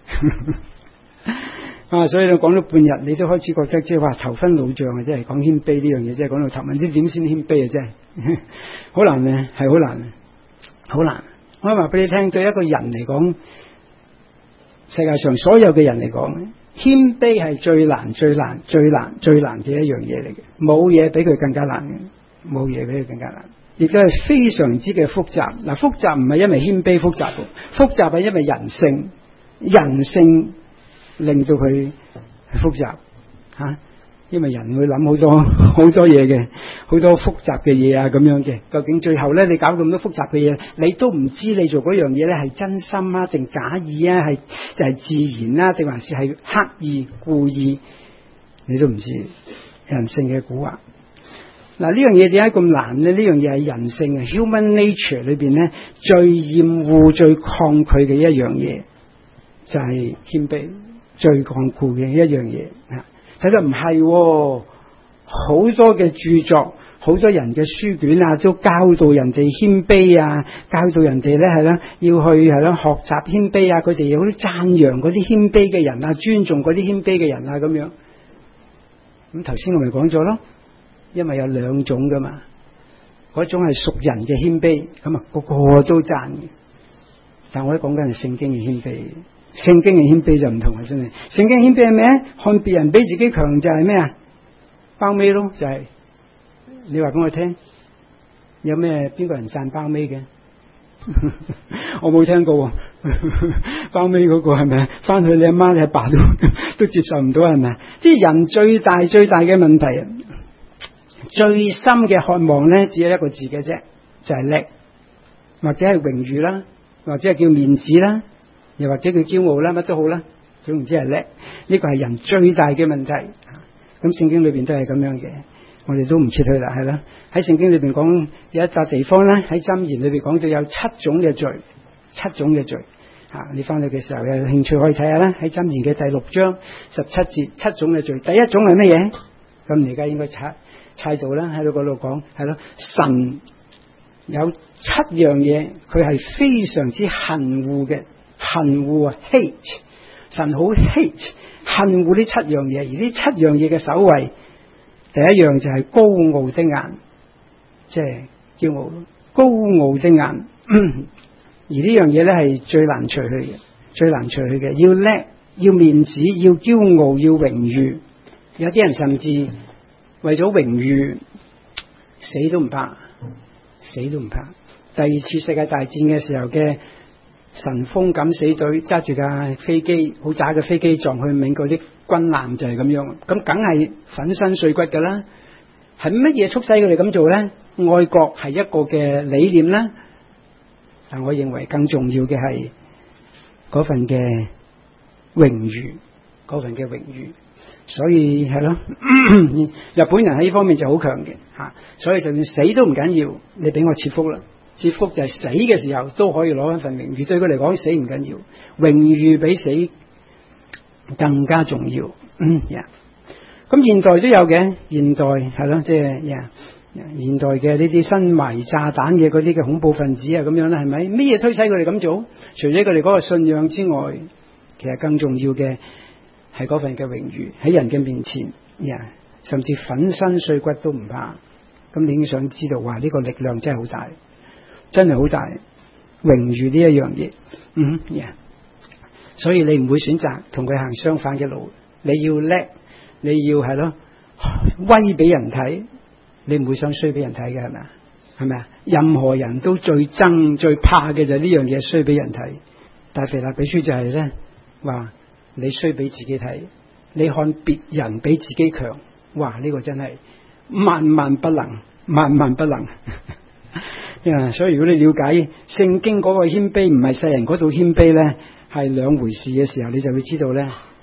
啊，所以你講咗半日，你都開始覺得即係話頭昏腦脹啊！即係講謙卑呢樣嘢，即係講到頭問啲點先謙卑啊！真係好難嘅，係好難，好難。我話俾你聽，對一個人嚟講，世界上所有嘅人嚟講，謙卑係最難、最難、最難、最難嘅一樣嘢嚟嘅，冇嘢比佢更加難嘅，冇嘢比佢更加難，亦都係非常之嘅複雜。嗱，複雜唔係因為謙卑複雜，複雜係因為人性，人性令到佢複雜吓、啊，因為人會諗好多好多嘢嘅，好多複雜嘅嘢啊咁樣嘅。究竟最後咧，你搞咁多複雜嘅嘢，你都唔知你做嗰樣嘢咧係真心啊，定假意啊，係就係自然啊，定還是係刻意故意，你都唔知。人性嘅蠱惑。嗱，呢樣嘢點解咁難咧？呢樣嘢係人性嘅 human nature 裏邊咧最厭惡、最抗拒嘅一樣嘢，就係謙卑。最抗拒嘅一樣嘢啊！睇到唔係，好多嘅著作，好多人嘅書卷啊，都教導人哋謙卑啊，教導人哋咧係啦，要去係啦學習謙卑啊，佢哋有啲讚揚嗰啲謙卑嘅人啊，尊重嗰啲謙卑嘅人啊咁樣。咁頭先我咪講咗咯，因為有兩種噶嘛，嗰種係屬人嘅謙卑，咁啊個個都讚嘅。但我哋講緊係聖經嘅謙卑。聖經嘅謙卑就唔同啊，真係。聖經謙卑係咩？看別人比自己強就係咩啊？包尾咯，就係、是、你話俾我聽，有咩邊個人讚包尾嘅？我冇聽過。包尾嗰個係咪？翻去你阿媽你阿爸都都接受唔到係咪？即係人最大最大嘅問題，最深嘅渴望咧，只有一個字嘅啫，就係、是、叻，或者係榮譽啦，或者係叫面子啦。又或者佢驕傲啦，乜都好啦，總唔知係叻。呢個係人最大嘅問題。咁聖經裏邊都係咁樣嘅，我哋都唔切去啦，係啦。喺聖經裏邊講有一笪地方咧，喺箴言裏邊講到有七種嘅罪，七種嘅罪。啊，你翻去嘅時候有興趣可以睇下啦。喺箴言嘅第六章十七節，七種嘅罪。第一種係乜嘢？咁你而家應該猜猜到啦，喺度嗰度講係咯。神有七樣嘢，佢係非常之恨惡嘅。恨惡啊 ，hate， 神好 hate， 恨惡呢七樣嘢，而呢七樣嘢嘅首位，第一樣就係高傲的眼，即係驕傲，高傲的眼，而呢樣嘢咧係最難除去嘅，最難除去嘅，要叻，要面子，要驕傲，要榮譽，有啲人甚至為咗榮譽死都唔怕，死都唔怕。第二次世界大戰嘅時候嘅。神風敢死隊揸住架飛機，好渣嘅飛機撞去美國啲軍艦就係咁樣，咁梗係粉身碎骨噶啦。係乜嘢促使佢哋咁做咧？愛國係一個嘅理念啦，但我認為更重要嘅係嗰份嘅榮譽，嗰份嘅榮譽。所以係咯，日本人喺呢方面就好強嘅吓，所以就算死都唔緊要，你俾我切腹啦。切腹就係死嘅時候都可以攞一份榮譽，對佢嚟講死唔緊要，榮譽比死更加重要。嗯呀，咁現代都有嘅，現代係咯，即係呀，現代嘅呢啲新埋炸彈嘅嗰啲嘅恐怖分子啊，咁樣啦，係咪？咩嘢推使佢哋咁做？除咗佢哋嗰個信仰之外，其實更重要嘅係嗰份嘅榮譽喺人嘅面前呀，甚至粉身碎骨都唔怕。咁你已經想知道話呢個力量真係好大。真係好大榮譽呢一樣嘢，嗯呀，所以你唔會選擇同佢行相反嘅路，你要叻，你要係咯威俾人睇，你唔會想衰俾人睇嘅係咪啊？係咪啊？任何人都最憎最怕嘅就係呢樣嘢衰俾人睇，但係腓立比書就係咧話你衰俾自己睇，你看別人比自己強，哇！呢、這個真係萬萬不能，萬萬不能。Yeah, 所以如果你了解聖經嗰個謙卑唔係世人嗰度謙卑咧，係兩回事嘅時候，你就會知道咧，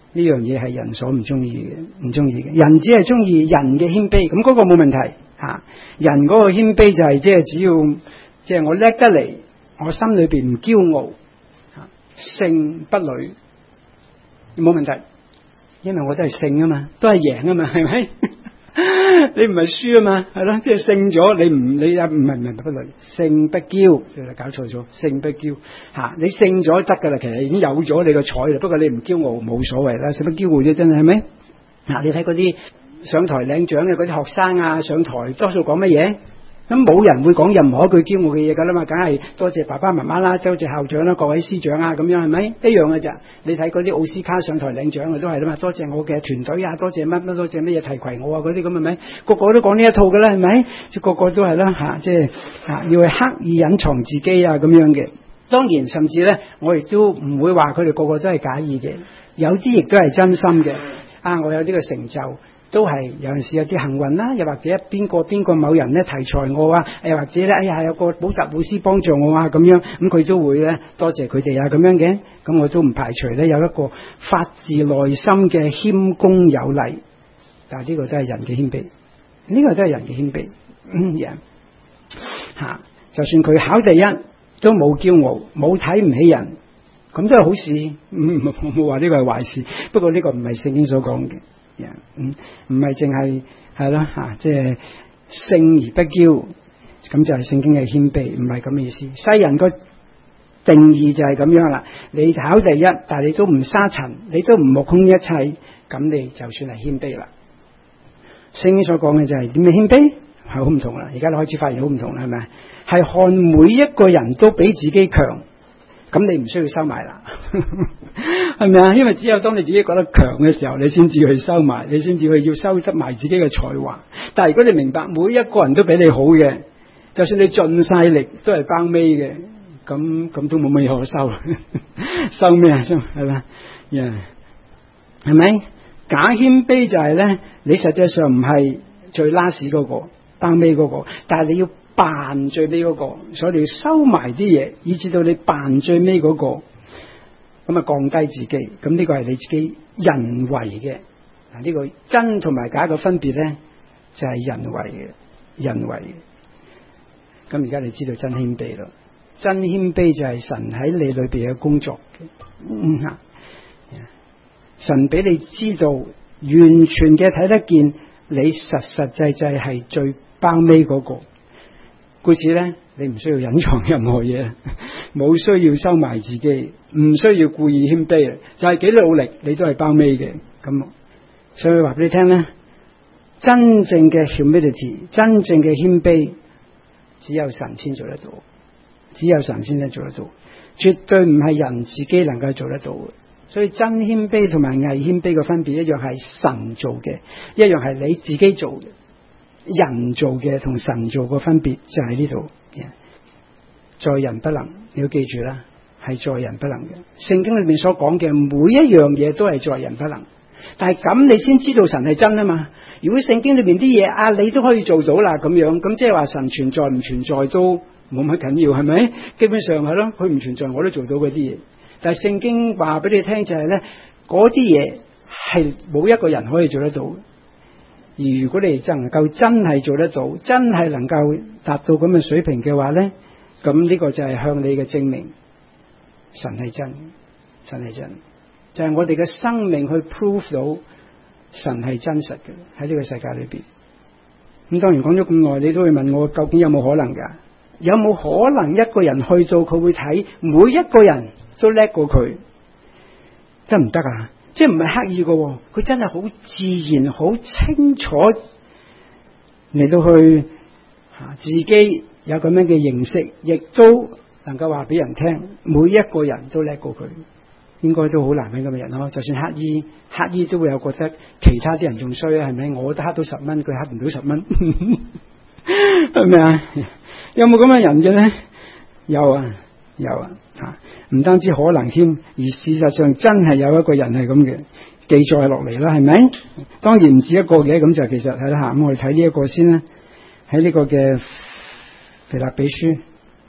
呢樣嘢係人所唔中意嘅，唔中意嘅。人只係中意人嘅謙卑，咁嗰個冇問題吓。人嗰個謙卑就係即係只要即係、就是、我叻得嚟，我心裏邊唔驕傲，勝不餒，冇問題，因為我都係勝啊嘛，都係贏啊嘛，係咪？你唔係輸啊嘛，係咯，即係勝咗，你唔你啊唔係唔係不餒，勝不驕，搞錯咗，勝不驕吓，你勝咗得噶啦，其實已經有咗你個彩啦，不過你唔驕傲冇所謂啦，使乜驕傲啫，真係係咪？嗱，你睇嗰啲上台領獎嘅嗰啲學生啊，上台多數講乜嘢？咁冇人會講任何一句驕傲嘅嘢噶啦嘛，梗係多謝爸爸媽媽啦，多謝校長啦，各位師長啊，咁樣係咪一樣嘅咋？你睇嗰啲奧斯卡上台領獎嘅都係啦嘛，多謝我嘅團隊啊，多謝乜乜，多謝乜嘢提攜我啊，嗰啲咁係咪？個個都講呢一套噶啦，係咪？即個個都係啦吓，即係吓要去刻意隱藏自己啊咁樣嘅。當然，甚至咧，我亦都唔會話佢哋個個都係假意嘅，有啲亦都係真心嘅。啊，我有呢個成就。都係有陣時有啲幸運啦，又或者邊個邊個某人咧提材我啊，又或者咧哎呀有個補習老師幫助我啊咁樣，咁佢都會咧多謝佢哋啊咁樣嘅，咁我都唔排除咧有一個發自內心嘅謙恭有禮，但係呢個都係人嘅謙卑，呢個都係人嘅謙卑，嗯人吓，就算佢考第一都冇驕傲，冇睇唔起人，咁都係好事，唔我冇話呢個係壞事，不過呢個唔係聖經所講嘅。嗯，唔係淨係係啦吓，即係勝而不驕，咁就係聖經嘅謙卑，唔係咁嘅意思。世人個定義就係咁樣啦。你考第一，但係你都唔沙塵，你都唔目空一切，咁你就算係謙卑啦。聖經所講嘅就係點樣謙卑，係好唔同啦。而家你開始發現好唔同啦，係咪？係看每一個人都比自己強。咁你唔需要收埋啦，係咪啊？因為只有當你自己覺得強嘅時候，你先至去收埋，你先至去要收得埋自己嘅才華。但係如果你明白每一個人都比你好嘅，就算你盡晒力都係包尾嘅，咁咁都冇乜嘢可收，收咩啊？收係咪？呀，係咪？假謙卑就係咧，你實際上唔係最 last 嗰個，包尾嗰個，但係你要扮最尾嗰個，所以你要收埋啲嘢，以至到你扮最尾嗰個，咁啊降低自己。咁呢個係你自己人為嘅。嗱，呢個真同埋假嘅分別咧，就係人為嘅，人為嘅。咁而家你知道真謙卑咯，真謙卑就係神喺你裏邊嘅工作嘅。嗯啊，神俾你知道，完全嘅睇得見，你實實際際係最包尾嗰個。故此咧，你唔需要隱藏任何嘢，冇需要收埋自己，唔需要故意謙卑，就係幾努力你都係包尾嘅。咁所以話俾你聽咧，真正嘅 humility， 真正嘅謙卑，只有神先做得到，只有神先能做得到，絕對唔係人自己能夠做得到嘅。所以真謙卑同埋偽謙卑嘅分別，一樣係神做嘅，一樣係你自己做嘅。人做嘅同神做嘅分別就喺呢度，在人不能，你要記住啦，係在人不能嘅。聖經裏面所講嘅每一樣嘢都係在人不能，但係咁你先知道神係真啊嘛。如果聖經裏面啲嘢啊，你都可以做到啦咁樣，咁即係話神存在唔存在都冇乜緊要，係咪？基本上係咯，佢唔存在我都做到嗰啲嘢。但係聖經話俾你聽就係咧，嗰啲嘢係冇一個人可以做得到。而如果你真能夠真係做得到，真係能夠達到咁嘅水平嘅話咧，咁呢個就係向你嘅證明，神係真，神係真，就係我哋嘅生命去 prove 到神係真實嘅喺呢個世界裏邊。咁當然講咗咁耐，你都會問我究竟有冇可能噶？有冇可能一個人去到佢會睇每一個人都叻過佢？得唔得啊？即係唔係刻意嘅，佢真係好自然、好清楚嚟到去吓自己有咁樣嘅認識，亦都能夠話俾人聽，每一個人都叻過佢，應該都好難揾咁嘅人咯。就算乞衣，乞衣都會有覺得其他啲人仲衰啊，係咪？我都乞到十蚊，佢乞唔到十蚊，係咪啊？有冇咁嘅人嘅咧？有啊，有啊。唔、啊、單止可能添，而事實上真係有一個人係咁嘅記載落嚟啦，係咪？當然唔止一個嘅，咁就其實睇下，咁我哋睇呢一個先啦。喺呢個嘅腓立比書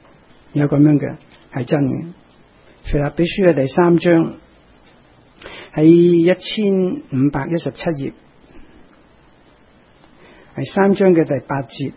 有咁樣嘅係真嘅。腓立比書嘅第三章， 喺一千五百一十七頁，係三章嘅第八節，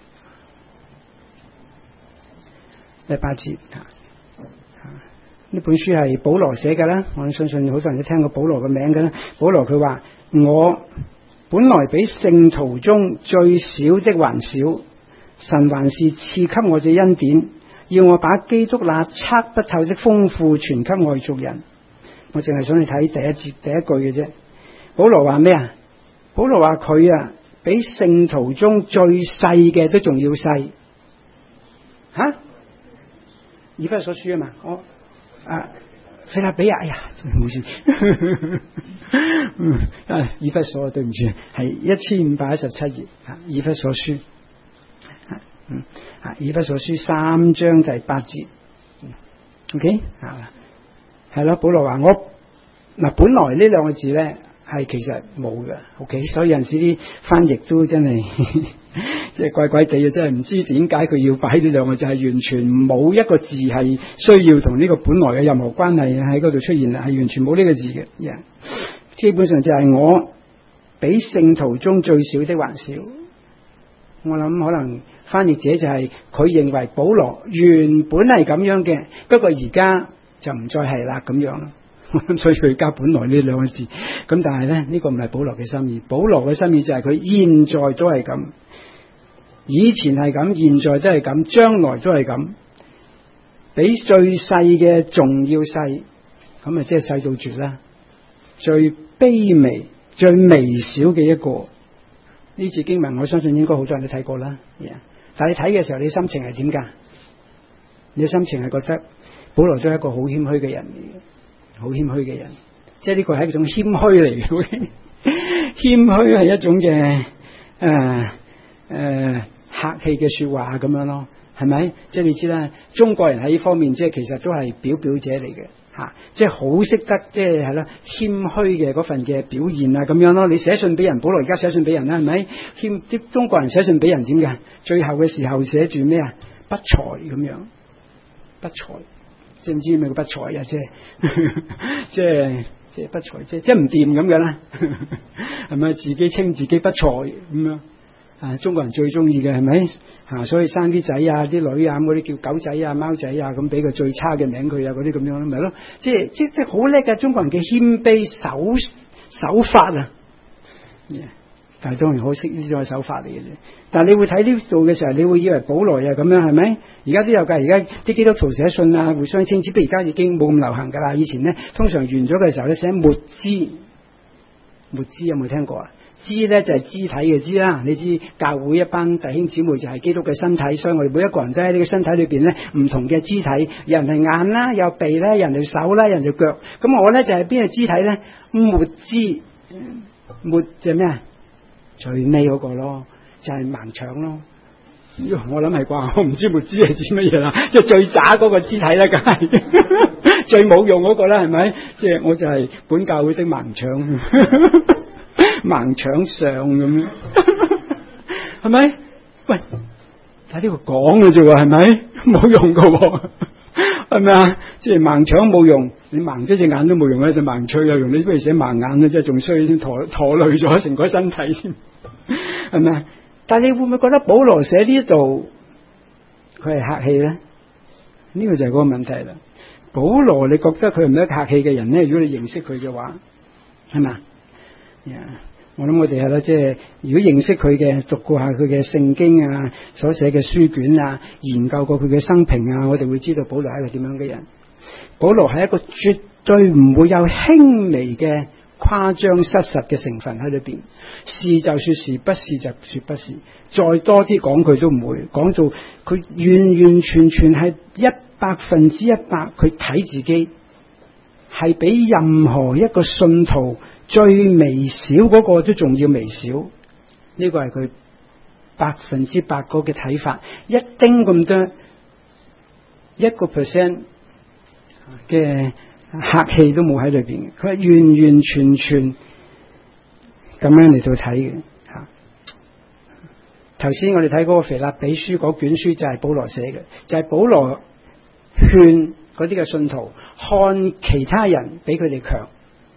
第八節啊。呢本書係保羅寫嘅啦，我相信好多人都聽過保羅嘅名嘅啦。保羅佢話：我本來比聖徒中最小的還小，神還是賜給我這恩典，要我把基督那測不透的豐富傳給外族人。我淨係想你睇第一節第一句嘅啫。保羅話咩啊？保羅話佢啊，比聖徒中最細嘅都仲要細。吓？以弗所書啊嘛，我。啊，腓立比亞，哎呀，真係冇事。嗯，啊，以弗所，對唔住，係一千五百一十七頁啊，以弗所書，嗯，啊，以弗所書三章第八節，嗯，OK，啊，係咯，保羅話我嗱，本來呢兩個字咧係其實冇嘅 ，OK，所以有陣時啲翻譯都真係。即係怪怪地啊！真係唔知點解佢要擺呢兩個字，係完全冇一個字係需要同呢個本來嘅任何關係喺嗰度出現啦，係完全冇呢個字嘅。Yeah. 基本上就係我比聖徒中最小的還小。我諗可能翻譯者就係佢認為保羅原本係咁樣嘅，不過而家就唔再係啦咁樣啦。所以佢加本來呢兩個字。咁但係咧呢、呢個唔係保羅嘅心意，保羅嘅心意就係佢現在都係咁。以前係咁，現在都係咁，將來都係咁，比最細嘅仲要細，咁啊即係細到絕啦，最卑微、最微小嘅一個。呢節經文我相信應該好多人都睇過啦。Yeah. 但係你睇嘅時候，你心情係點噶？你心情係覺得保羅都係一個好謙虛嘅人嚟嘅，好謙虛嘅人，即係呢個係一種謙虛嚟嘅。謙虛係一種嘅誒誒。客氣嘅說話咁樣咯，係咪？即係你知啦，中國人喺呢方面即係其實都係表表者嚟嘅吓，即係好識得即係係啦謙虛嘅嗰份嘅表現啊咁樣咯。你寫信俾人，保羅而家寫信俾人啦，係咪？謙啲中國人寫信俾人點嘅？最後嘅時候寫住咩啊？不才咁樣，不才，知唔知咩叫不才啊？即係即係即係不才，即係即係唔掂咁嘅啦，係咪？自己稱自己不才咁樣。啊！中國人最中意嘅係咪？啊，所以生啲仔啊、啲女啊咁嗰啲叫狗仔啊、貓仔啊，咁俾個最差嘅名佢啊，嗰啲咁樣咯，咪咯？即係即即好叻嘅中國人嘅謙卑手手法啊！ yeah, 但係當然好識呢種手法嚟嘅啫。但係你會睇呢度嘅時候，你會以為保羅又咁樣係咪？而家都有㗎，而家啲基督徒寫信啊，互相稱，只不過而家已經冇咁流行㗎啦。以前咧，通常完咗嘅時候咧，寫末支，末支有冇聽過啊？肢咧就係、是、肢體嘅肢啦，你知教會一班弟兄姊妹就係基督嘅身體，所以我哋每一個人都喺呢個身體裏邊咧，唔同嘅肢體，有人係眼啦，有鼻啦，有人係手啦，有人係腳。咁我咧就係邊個肢體咧？末肢，末就係咩啊？最尾嗰個咯，就係、是、盲腸咯。我諗係啩，我唔知末肢係指乜嘢啦，即係最渣嗰個肢體啦，梗係最冇用嗰個啦，係咪？即係我就係本教會的盲腸。盲腸上咁樣，係咪？喂，睇呢個講嘅啫喎，係咪？冇用噶，係咪啊？即係盲腸冇用，你盲咗隻眼都冇用啊！隻盲腸有用，你不如寫盲眼嘅啫，仲衰先拖拖累咗成個身體添，係咪啊？但係你會唔會覺得保羅寫呢度佢係客氣咧？呢個就係嗰個問題啦。保羅，你覺得佢係唔係一個客氣嘅人咧？如果你認識佢嘅話，係咪啊？Yeah. 我諗我哋係啦，即係如果認識佢嘅，讀過下佢嘅聖經啊，所寫嘅書卷啊，研究過佢嘅生平啊，我哋會知道保羅係一個點樣嘅人。保羅係一個絕對唔會有輕微嘅誇張失實嘅成分喺裏邊，是就說是，不是就說不是，再多啲講佢都唔會講到佢完完全全係一百分之一百，佢睇自己係比任何一個信徒最微小嗰個都仲要微小，呢個係佢百分之百個嘅睇法，一丁咁多一個 percent 嘅客氣都冇喺裏邊，佢係完完全全咁樣嚟到睇嘅吓。頭先我哋睇嗰個腓立比書嗰卷書就係保羅寫嘅，就係、是、保羅勸嗰啲嘅信徒看其他人比佢哋強。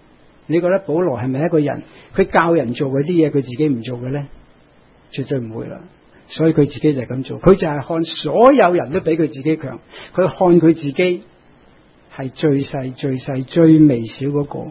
你覺得保羅係咪一個人佢教人做嗰啲嘢，佢自己唔做嘅咧？絕對唔會啦。所以佢自己就係咁做，佢就係看所有人都比佢自己強，佢看佢自己係最細最細最微小嗰個。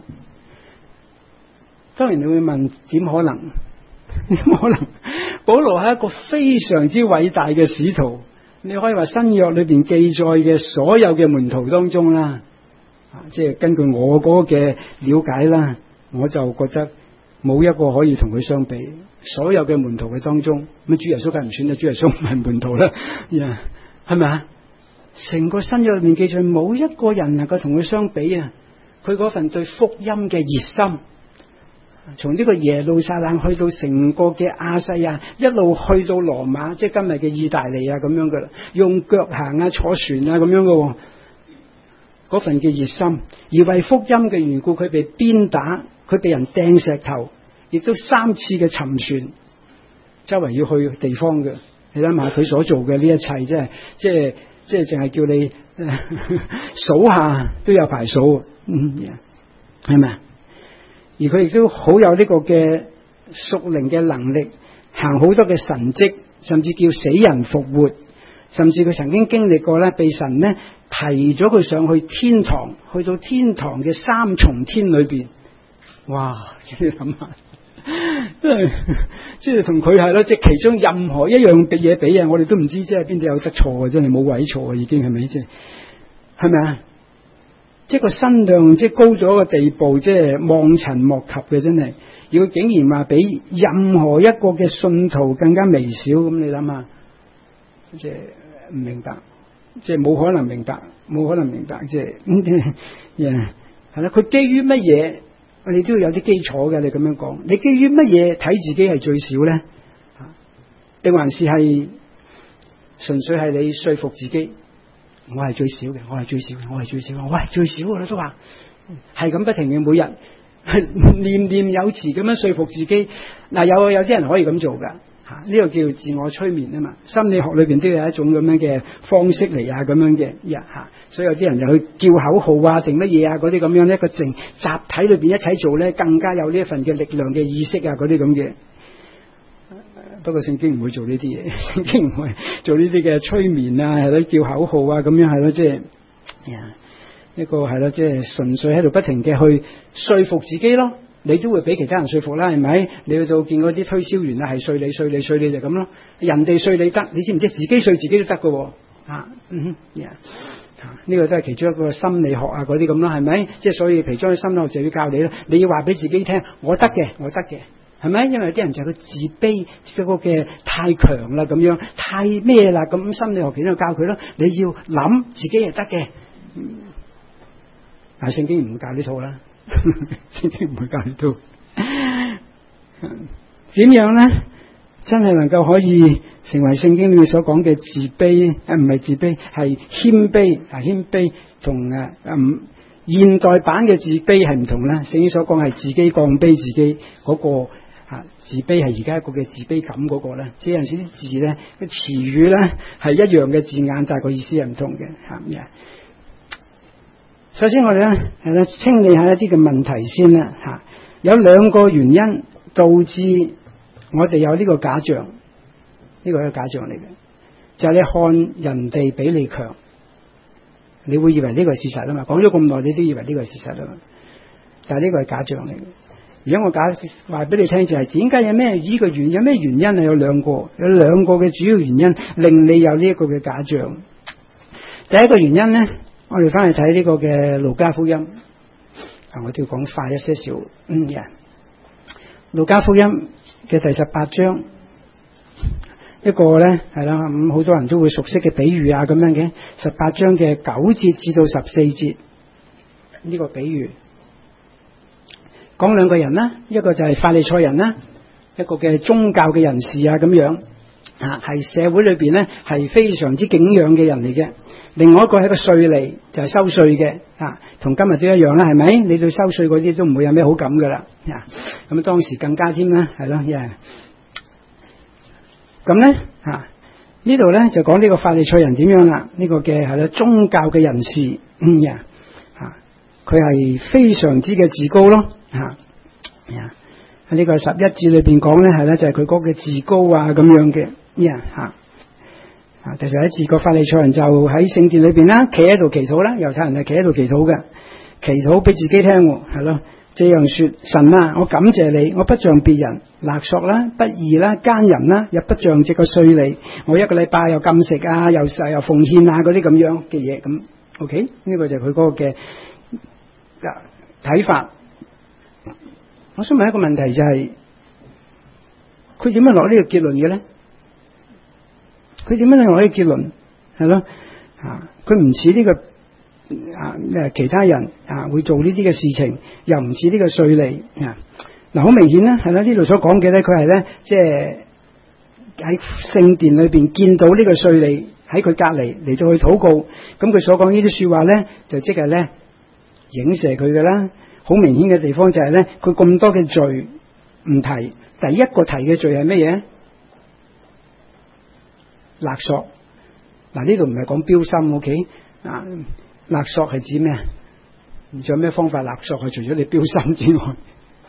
當然你會問，點可能？點可能？保羅係一個非常之偉大嘅使徒，你可以話新約裏邊記載嘅所有嘅門徒當中啦，即係根據我嗰個嘅了解啦，我就覺得冇一個可以同佢相比。所有嘅門徒嘅當中，咁主耶穌梗係唔算啦，主耶穌唔係門徒啦，係咪啊？成個新約裏面記載冇一個人能夠同佢相比啊！佢嗰份對福音嘅熱心，從呢個耶路撒冷去到成個嘅亞細亞，一路去到羅馬，即係今日嘅意大利啊咁樣噶啦，用腳行啊，坐船啊咁樣噶，嗰份嘅熱心，而為福音嘅緣故，佢被鞭打，佢被人掟石頭。亦都三次嘅沉船，周圍要去地方嘅，你諗下佢所做嘅呢一切，即係即係即係淨係叫你數下都有排數，嗯，係咪？而佢亦都好有呢個嘅屬靈嘅能力，行好多嘅神蹟，甚至叫死人復活，甚至佢曾經經歷過咧，被神咧提咗佢上去天堂，去到天堂嘅三重天裏邊，哇！你諗下。即係即係同佢係咯，即係其中任何一樣嘅嘢比啊，我哋都唔知即係邊隻有得錯嘅，真係冇位錯啊，已經係咪先？係咪啊？即係個身量即係高咗個地步，即係望塵莫及嘅，真係。而佢竟然話比任何一個嘅信徒更加微小，咁你諗下，即係唔明白，即係冇可能明白，冇可能明白，即係咁嘅，係啦。佢基於乜嘢？你都要有啲基礎嘅，你咁樣講，你基於乜嘢睇自己係最少咧？定還是係純粹係你說服自己，我係最少嘅，我係最少嘅，我係最少嘅，我係最少嘅啦，都話係咁不停嘅，每日念念有詞咁樣說服自己。嗱，有有啲人可以咁做噶。吓，呢個叫自我催眠啊嘛，心理學裏邊都有一種咁樣嘅方式嚟啊，咁樣嘅呀吓，所以有啲人就去叫口號啊，定乜嘢啊，嗰啲咁樣一個靜集體裏邊一齊做咧，更加有呢一份嘅力量嘅意識啊，嗰啲咁嘅。不過聖經唔會做呢啲嘢，聖經唔會做呢啲嘅催眠啊，係咯，叫口號啊，咁樣係咯，即係呀一個係咯，即係純粹喺度不停嘅去說服自己咯。你都會俾其他人說服啦，係咪？你去到見嗰啲推銷員啊，係稅你稅你稅你就咁咯。人哋稅你得，你知唔知自己稅自己都得㗎？啊，嗯哼，呀，呢個都係其中一個心理學啊，嗰啲咁咯，係咪？即係所以，其中嘅心理學就要教你啦。你要話俾自己聽，我得嘅，我得嘅，係咪？因為有啲人就係佢自卑，嗰個嘅太強啦，咁樣太咩啦，咁心理學其中教佢咯。你要諗自己係得嘅，嗯，但係聖經唔會教呢套啦。聖經唔會教你到點樣咧？真係能夠可以成為聖經裏面所講嘅自卑，誒唔係自卑，係謙卑。啊，謙卑同誒嗯現代版嘅自卑係唔同啦。聖經所講係自己降卑自己嗰個啊，自卑係而家一個嘅自卑感嗰個咧。即係有陣時啲字咧，個詞語咧係一樣嘅字眼，但係個意思係唔同嘅，係咪啊？首先我哋咧係啦，清理一下一啲嘅問題先啦吓。有兩個原因導致我哋有呢個假象，呢個係一個假象嚟嘅，就係你看人哋比你強，你會以為呢個係事實啊嘛。講咗咁耐，你都以為呢個係事實啊嘛。但係呢個係假象嚟嘅。而家我解話俾你聽，就係點解有咩呢個原因？有咩原因啊？有兩個，有兩個嘅主要原因令你有呢一個嘅假象。第一個原因咧。我哋翻去睇呢個嘅路加福音，啊，我都要講快一些少。嗯呀，路加福音嘅第十八章，一個咧係啦，咁好多人都會熟悉嘅比喻啊，咁樣嘅十八章嘅九節至到十四節，呢個比喻講兩個人啦，一個就係法利賽人啦，一個嘅宗教嘅人士啊，咁樣啊，係社會裏邊咧係非常之敬仰嘅人嚟嘅。另外一個係個稅吏，就係、是、收稅嘅，啊，同今日都一樣啦，係咪？你對收稅嗰啲都唔會有咩好感噶啦，啊，咁當時更加添啦，係咯，咁咧，啊，呢度咧就講呢個法利賽人點樣啦？呢、這個嘅係啦，宗教嘅人士，嗯呀，啊，佢係非常之嘅自高咯， 吓啊！喺呢個十一節裏邊講咧，係咧就係佢嗰個自高啊咁樣嘅呀吓啊！第十一節個法利賽人就喺聖殿裏邊啦，企喺度祈禱啦，猶太人係企喺度祈禱嘅，祈禱俾自己聽係咯。這樣說，神啊，我感謝你，我不像別人勒索啦、不義啦、奸淫啦，又不像這個稅吏，我一個禮拜又禁食啊，又又奉獻啊嗰啲咁樣嘅嘢咁。OK， 呢個就係佢嗰個嘅睇法。我想問一個問題就係，佢點樣落呢個結論嘅咧？佢點樣落呢個結論？係咯，啊，佢唔似呢個啊誒其他人啊會做呢啲嘅事情，又唔似呢個稅吏啊。嗱，好明顯咧，係啦，呢度所講嘅咧，佢係咧即係喺聖殿裏邊見到呢個稅吏喺佢隔籬嚟到去禱告，咁佢所講呢啲說話咧，就即係咧影射佢嘅啦。好明顯嘅地方就係咧，佢咁多嘅罪唔提，第一個提嘅罪係乜嘢？勒索。嗱，呢度唔係講標心 ，OK？ 啊，勒索係指咩啊？仲有咩方法勒索？係除咗你標心之外，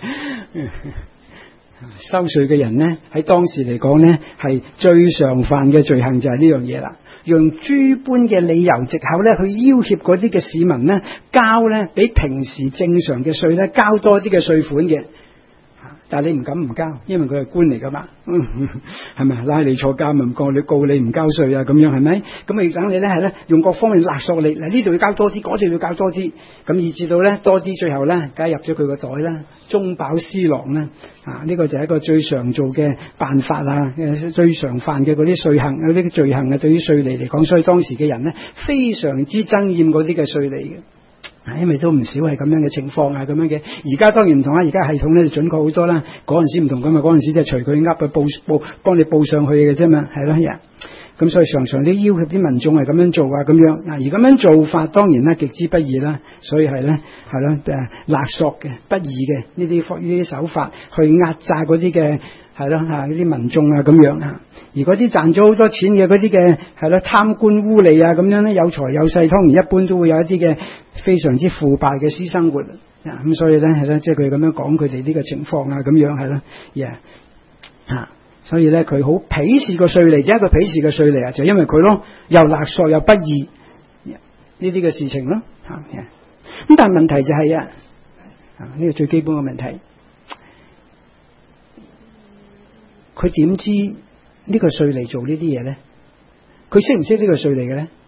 收稅嘅人咧喺當時嚟講咧，係最常犯嘅罪行就係呢樣嘢啦。用諸般嘅理由藉口咧，去要挾嗰啲嘅市民咧，交咧比平時正常嘅稅咧，交多啲嘅稅款嘅。但係你唔敢唔交，因為佢係官嚟噶嘛，係咪拉你坐監咪唔告你，告你唔交稅啊咁樣係咪？咁咪等你咧係咧用各方面勒索你，嗱呢度要交多啲，嗰度要交多啲，咁以至到咧多啲，最後咧梗係入咗佢個袋啦，中飽私囊啦。啊，呢個就係一個最常做嘅辦法啊，最常犯嘅嗰啲稅行，嗰啲罪行啊，對於稅吏嚟講，所以當時嘅人咧非常之憎厭嗰啲嘅稅吏嘅。因為都唔少係咁樣嘅情況啊，咁樣嘅。而家當然唔同啦，而家系統咧就準確好多啦。嗰陣時唔同咁啊，嗰陣時就隨佢噏去報報幫你報上去嘅啫嘛，係咯，人。咁所以常常啲要求啲民眾係咁樣做啊，咁樣嗱，而咁樣做法當然咧極之不義啦。所以係咧係咯誒勒索嘅不義嘅呢啲呢啲手法去壓榨嗰啲嘅。係咯吓，呢啲民眾啊咁樣吓，而嗰啲賺咗好多錢嘅嗰啲嘅係咯貪官污吏啊咁樣咧，有財有勢，當然一般都會有一啲嘅非常之腐敗嘅私生活啊。咁所以咧係咯，即係佢咁樣講佢哋呢個情況啊咁樣係咯，呀吓，所以咧佢好鄙視個稅吏，點解佢鄙視個稅吏啊？就因為佢咯又勒索又不義呢啲嘅事情咯吓。咁但係問題就係啊，呢個最基本嘅問題。佢點知呢個稅吏做呢啲嘢咧？佢識唔識呢個稅吏嘅咧？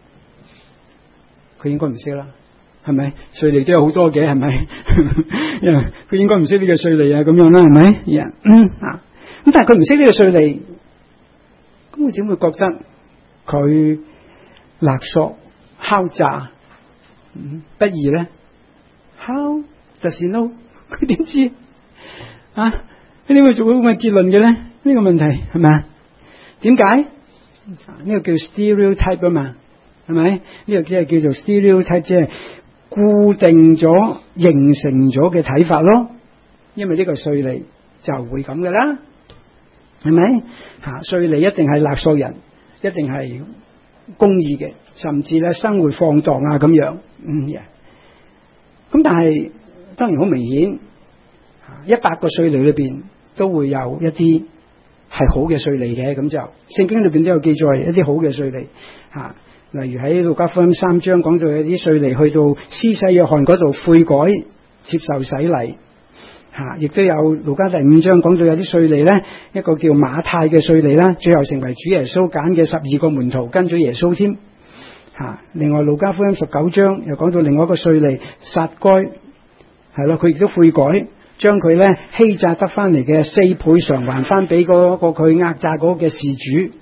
佢應該唔識啦，係咪？稅吏都有好多嘅，係咪？佢應該唔識呢個稅吏啊，咁樣啦，係咪？呀、yeah. 嗯，啊，咁但係佢唔識呢個稅吏，咁佢點會覺得佢勒索、敲詐、嗯、不義咧 ？How does he know？佢點知啊？你點會做到咁嘅結論嘅咧？呢、這個問題係咪啊？點解？呢個叫 stereotype 啊嘛，係咪？呢、這個即係叫做 stereotype，即係固定咗、形成咗嘅睇法咯。因為呢個稅吏就會咁噶啦，係咪？吓，稅吏一定係勒索人，一定係公義嘅，甚至咧生活放蕩啊咁樣。嗯嘅。咁但係當然好明顯。一百個稅吏裏邊都會有一啲係好嘅稅吏嘅，咁就聖經裏邊都有記載一啲好嘅稅吏吓，例如喺路加福音三章講到有啲稅吏去到施洗約翰嗰度悔改接受洗禮吓，亦都有路加第五章講到有啲稅吏咧，一個叫馬太嘅稅吏啦，最後成為主耶穌揀嘅十二個門徒，跟咗耶穌添吓。另外路加福音十九章又講到另外一個稅吏撒該，係咯，佢亦都悔改。將佢咧欺詐得翻嚟嘅四倍償還翻俾嗰個佢壓榨嗰個嘅事主，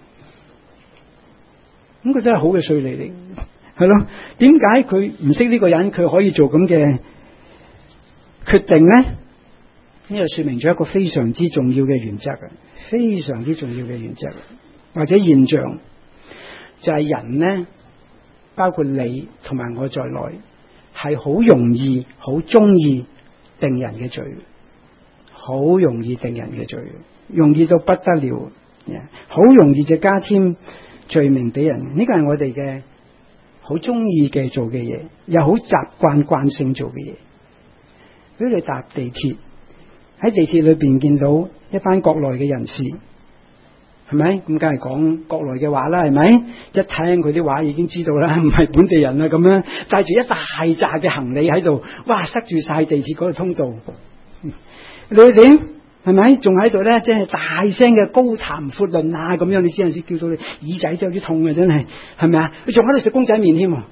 咁佢真係好嘅稅吏嚟，係咯？點解佢唔識呢個人，佢可以做咁嘅決定咧？呢個說明咗一個非常之重要嘅原則嘅，非常之重要嘅原則或者現象，就係人咧，包括你同埋我在內，係好容易、好中意定人嘅罪，好容易定人嘅罪，容易到不得了，好容易就加添罪名俾人。呢個係我哋嘅好中意嘅做嘅嘢，又好習慣慣性做嘅嘢。 如果你搭地鐵，喺地鐵裏邊見到一班國內嘅人士，係咪？咁梗係講國內嘅話啦，係咪？一聽佢啲話已經知道啦，唔係本地人啦，咁樣帶住一大紮嘅行李喺度，哇！塞住晒地鐵嗰個通道，你會點？係咪？仲喺度咧，即係大聲嘅高談闊論啊！咁樣你知陣時叫到你耳仔都有啲痛嘅，真係，係咪啊？你仲喺度食公仔麵添？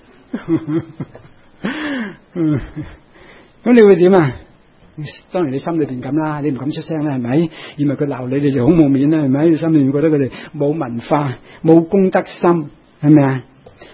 嗯，咁你會點啊？當然你心裏邊咁啦，你唔敢出聲啦，係咪？因為佢鬧你，你就好冇面啦，係咪？你心裏面覺得佢哋冇文化、冇公德心，係咪啊？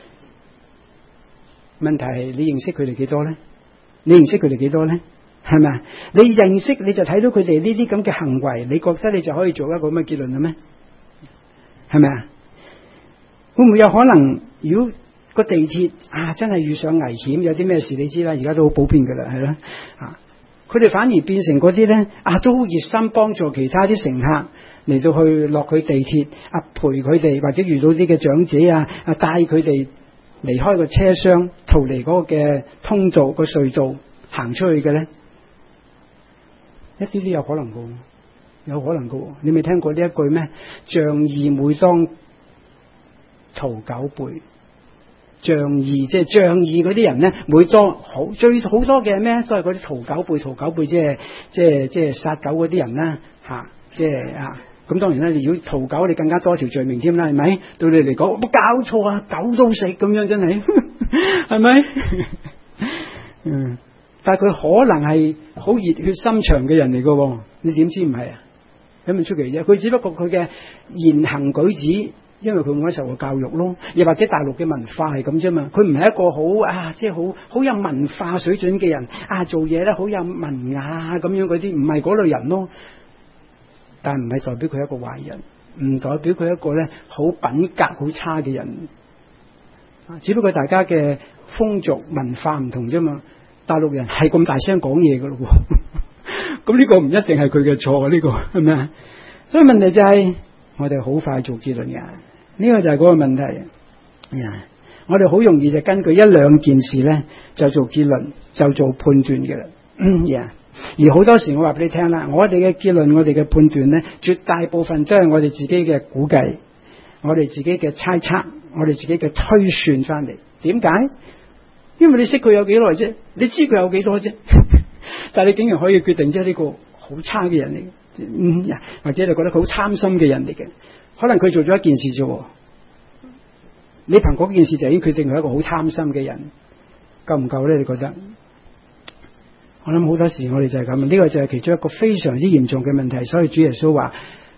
問題係你認識佢哋幾多咧？你認識佢哋幾多咧？係咪啊？你認識你就睇到佢哋呢啲咁嘅行為，你覺得你就可以做一個咁嘅結論啦咩？係咪啊？會唔會有可能？如果個地鐵啊真係遇上危險，有啲咩事你知啦，而家都好普遍噶啦，係咯啊。佢哋反而變成嗰啲咧啊，都好熱心幫助其他啲乘客嚟到去落去地鐵啊，陪佢哋，或者遇到啲嘅長者啊啊，帶佢哋離開個車廂，逃離嗰個嘅通道、個隧道行出去嘅咧，一啲都有可能噶，有可能噶。你未聽過呢一句咩？仗義每當屠狗輩。仗義即係仗義嗰啲人咧，每當好最好多嘅咩，都係嗰啲屠狗輩、屠狗輩，即係即係即係殺狗嗰啲人啦，吓、啊，即係啊。咁當然啦，你如果屠狗，你更加多條罪名添啦，係咪？對你嚟講，冇搞錯啊，狗都食咁樣，真係係咪？嗯，但係佢可能係好熱血心腸嘅人嚟噶，你點知唔係啊？有咩出奇啫？佢只不過佢嘅言行舉止。因為佢冇受過教育咯，又或者大陸嘅文化係咁啫嘛，佢唔係一個好啊，即係好好有文化水準嘅人啊，做嘢咧好有文雅咁樣嗰啲，唔係嗰類人咯。但唔係代表佢係一個壞人，唔代表佢係一個咧好品格好差嘅人。只不過大家嘅風俗文化唔同啫嘛。大陸人係咁大聲講嘢噶咯，咁呢個唔一定係佢嘅錯，呢個係咪啊？所以問題就係我哋好快做結論嘅。呢個就係嗰個問題。Yeah. 我哋好容易就根據一兩件事咧，就做結論，就做判斷嘅啦。Yeah. 而好多時我話俾你聽啦，我哋嘅結論，我哋嘅判斷咧，絕大部分都係我哋自己嘅估計，我哋自己嘅猜測，我哋自己嘅推算翻嚟。點解？因為你識佢有幾耐啫，你知佢有幾多啫，但係你竟然可以決定即係呢個好差嘅人嚟嘅，嗯，或者你覺得佢好貪心嘅人嚟嘅。可能佢做咗一件事啫，你憑嗰件事就已經決定佢係一個好貪心嘅人，夠唔夠咧？你覺得？我諗好多時我哋就係咁，呢個就係其中一個非常之嚴重嘅問題。所以主耶穌話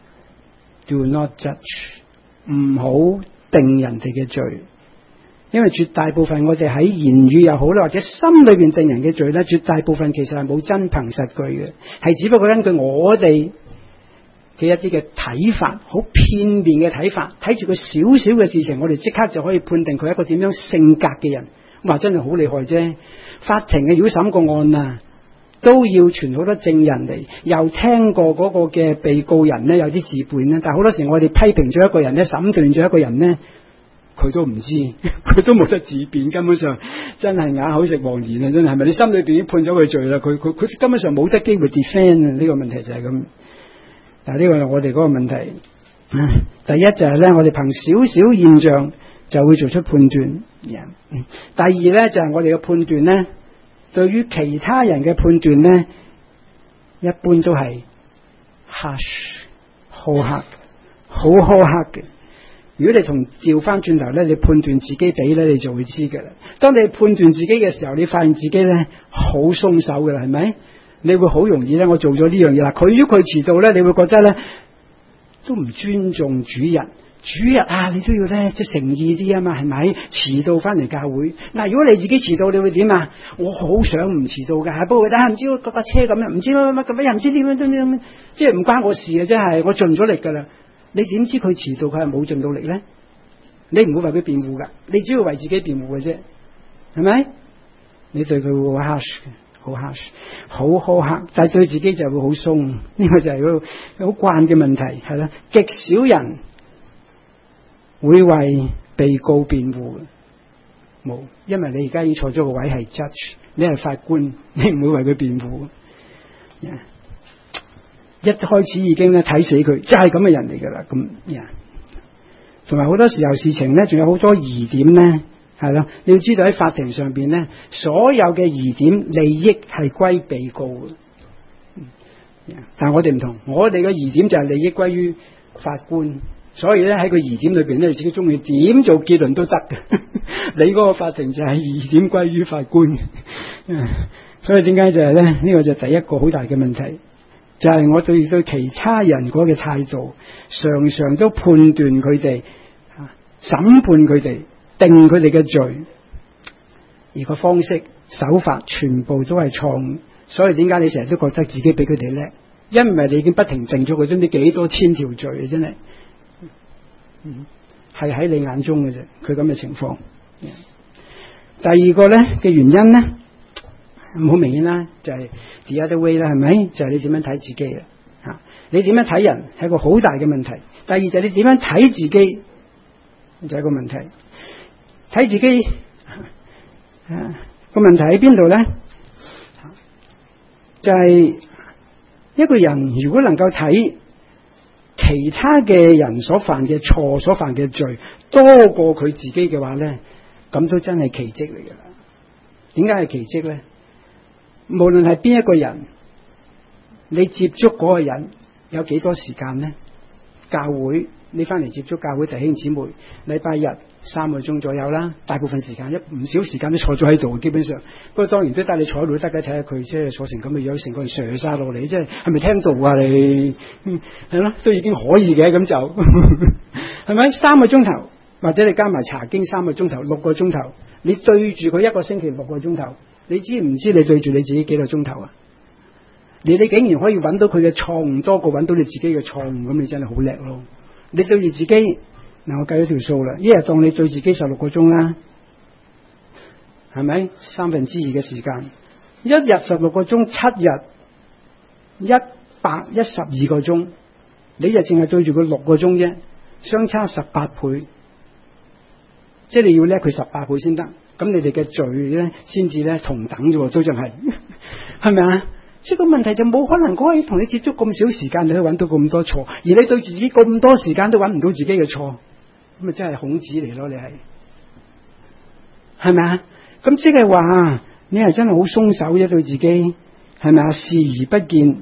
：Do not judge， 唔好定人哋嘅罪，因為絕大部分我哋喺言語又好啦，或者心裏邊定人嘅罪咧，絕大部分其實係冇真憑實據嘅，係只不過根據我哋嘅一啲嘅睇法，好片面嘅睇法，睇住佢少少嘅事情，我哋即刻就可以判定佢係一個點樣性格嘅人。哇，真係好厲害啫！法庭嘅如果審個案啊，都要傳好多證人嚟，又聽過嗰個嘅被告人咧有啲自辯咧，但係好多時我哋批評咗一個人咧，審斷咗一個人咧，佢都唔知，佢都冇得自辯，根本上真係啞口食黃言啊！真係，係咪你心裏邊已經判咗佢罪啦？佢佢佢根本上冇得機會 defend 啊！呢個問題就係咁。但係呢個係我哋嗰個問題。第一就係咧，我哋憑少少現象就會做出判斷。第二咧就係我哋嘅判斷咧，對於其他人嘅判斷咧，一般都係 harsh 苛刻，好苛刻嘅。如果你同調翻轉頭咧，你判斷自己比咧，你就會知㗎啦。當你判斷自己嘅時候，你發現自己咧好鬆手㗎啦，係咪？你會好容易咧，我做咗呢樣嘢啦。佢如果佢遲到咧，你會覺得咧都唔尊重主人。主日啊，你都要咧即係誠意啲啊嘛，係咪？遲到翻嚟教會嗱，如果你自己遲到，你會點啊？我好想唔遲到㗎，不過但係唔知嗰架車咁樣，唔知乜乜乜咁樣，又唔知點樣點樣，即係唔關我事嘅，真係我盡咗力㗎啦。你點知佢遲到佢係冇盡到力咧？你唔會為佢辯護㗎，你只要為自己辯護嘅啫，係咪？你對佢會好 harsh 嘅。好 harsh， 好苛刻，但係對自己就會好鬆。呢個就係個好慣嘅問題，係啦。極少人會為被告辯護， 冇，因為你而家已經坐咗個位係 judge， 你係法官，你唔會為佢辯護。Yeah. 一開始已經咧睇死佢，就係咁嘅人嚟噶啦。咁，同埋好多時候事情咧，仲有好多疑點咧，係咯。你要知道喺法庭上邊咧，所有嘅疑點利益係歸被告嘅。但係我哋唔同，我哋嘅疑點就係利益歸於法官，所以咧喺個疑點裏邊咧，你自己中意點做結論都得嘅。你嗰個法庭就係疑點歸於法官，所以點解就係咧？呢個就係第一個好大嘅問題，就係我對對其他人嗰個態度，常常都判斷佢哋，審判佢哋，定佢哋嘅罪，而個方式手法全部都係錯誤。所以點解你成日都覺得自己比佢哋叻？因為你已經不停定咗佢，知唔知幾多千條罪啊？真係，嗯，係喺你眼中嘅啫。佢咁嘅情況。第二個咧嘅原因咧，好明顯啦，就係 the other way 啦，係咪？就係你點樣睇自己啦？吓，你點樣睇人係一個好大嘅問題。第二就係你點樣睇自己，就係一個問題。睇自己啊個問題喺邊度咧？就係一個人如果能夠睇其他嘅人所犯嘅錯、所犯嘅罪多過佢自己嘅話咧，咁都真係奇蹟嚟噶啦。點解係奇蹟咧？無論係邊一個人，你接觸嗰個人有幾多時間咧？教會你翻嚟接觸教會弟兄姊妹，禮拜日三個鐘左右啦，大部分時間一唔少時間都坐咗喺度，基本上。不過當然都得你坐喺度都得嘅，睇下佢即係坐成咁嘅樣，成個人瀡晒落嚟，即係係咪聽到啊你？嗯，係咯，都已經可以嘅，咁就係咪三個鐘頭，或者你加埋查經三個鐘頭，六個鐘頭，你對住佢一個星期六個鐘頭，你知唔知你對住你自己幾個鐘頭啊？而你竟然可以揾到佢嘅錯誤多過揾到你自己嘅錯誤，咁你真係好叻咯！你對住自己，嗱我計咗條數啦，一日當你對自己十六個鐘啦，係咪三分之二嘅時間？一日十六個鐘，七日一百一十二個鐘，你就淨係對住佢六個鐘啫，相差十八倍，即係你要叻佢十八倍先得。咁你哋嘅罪咧，先至咧同等啫，都仲係，係咪啊？即係個問題就冇可能可以同你接觸咁少時間，你可以揾到咁多錯，而你對自己咁多時間都揾唔到自己嘅錯，咁啊真係孔子嚟咯，你係，係咪啊？咁即係話你係真係好鬆手啫，對自己係咪啊？視而不見，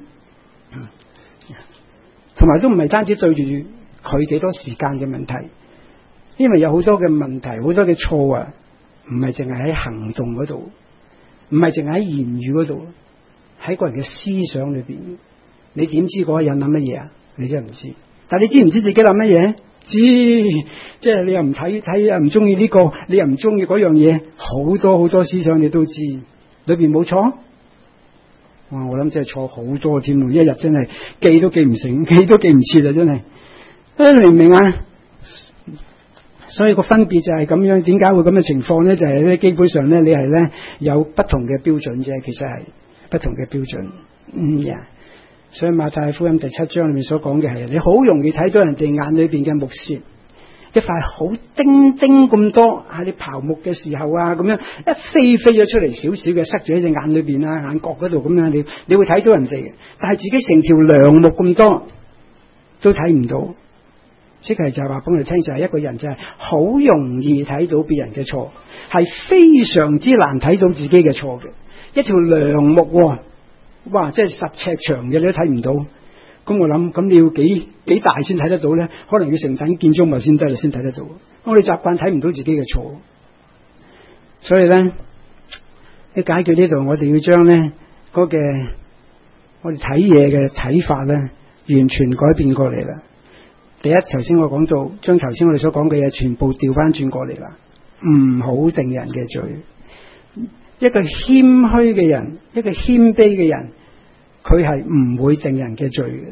同埋都唔係單止對住佢幾多時間嘅問題，因為有好多嘅問題，好多嘅錯啊，唔係淨係喺行動嗰度，唔係淨係喺言語嗰度。喺個人嘅思想裏邊，你點知嗰個人諗乜嘢啊？你真係唔知。但係你知唔知自己諗乜嘢？知，即係你又唔睇睇，又唔中意呢個，你又唔中意嗰樣嘢，好多好多思想你都知，裏邊冇錯。哇！我諗真係錯好多添，一日真係記都記唔成，記都記唔切啊！真係，你明唔明啊？所以個分別就係咁樣。點解會咁嘅情況咧？就係咧，基本上咧，你係咧有不同嘅標準啫，其實係。不同嘅標準，嗯呀，所以馬太福音第七章裏面所講嘅係，你好容易睇到人哋眼裏邊嘅木屑，一塊好丁丁咁多，喺你刨木嘅時候啊，咁樣一飛飛咗出嚟，少少嘅塞住喺隻眼裏邊啊，眼角嗰度咁樣，你你會睇到人哋嘅，但係自己成條梁木咁多都睇唔到，即係就係話俾你聽，就係一個人就係好容易睇到別人嘅錯，係非常之難睇到自己嘅錯嘅。一條梁木，哇！即係十尺長嘅，你都睇唔到。咁我諗，咁你要幾幾大先睇得到咧？可能要成等建築物先得，先睇得到。我哋習慣睇唔到自己嘅錯，所以咧，你解決呢度，我哋要將咧嗰嘅我哋睇嘢嘅睇法咧，完全改變過嚟啦。第一，頭先我講到，將頭先我哋所講嘅嘢全部調翻轉過嚟啦，唔好定人嘅罪。一個謙虛嘅人，一個謙卑嘅人，佢係唔會定人嘅罪嘅，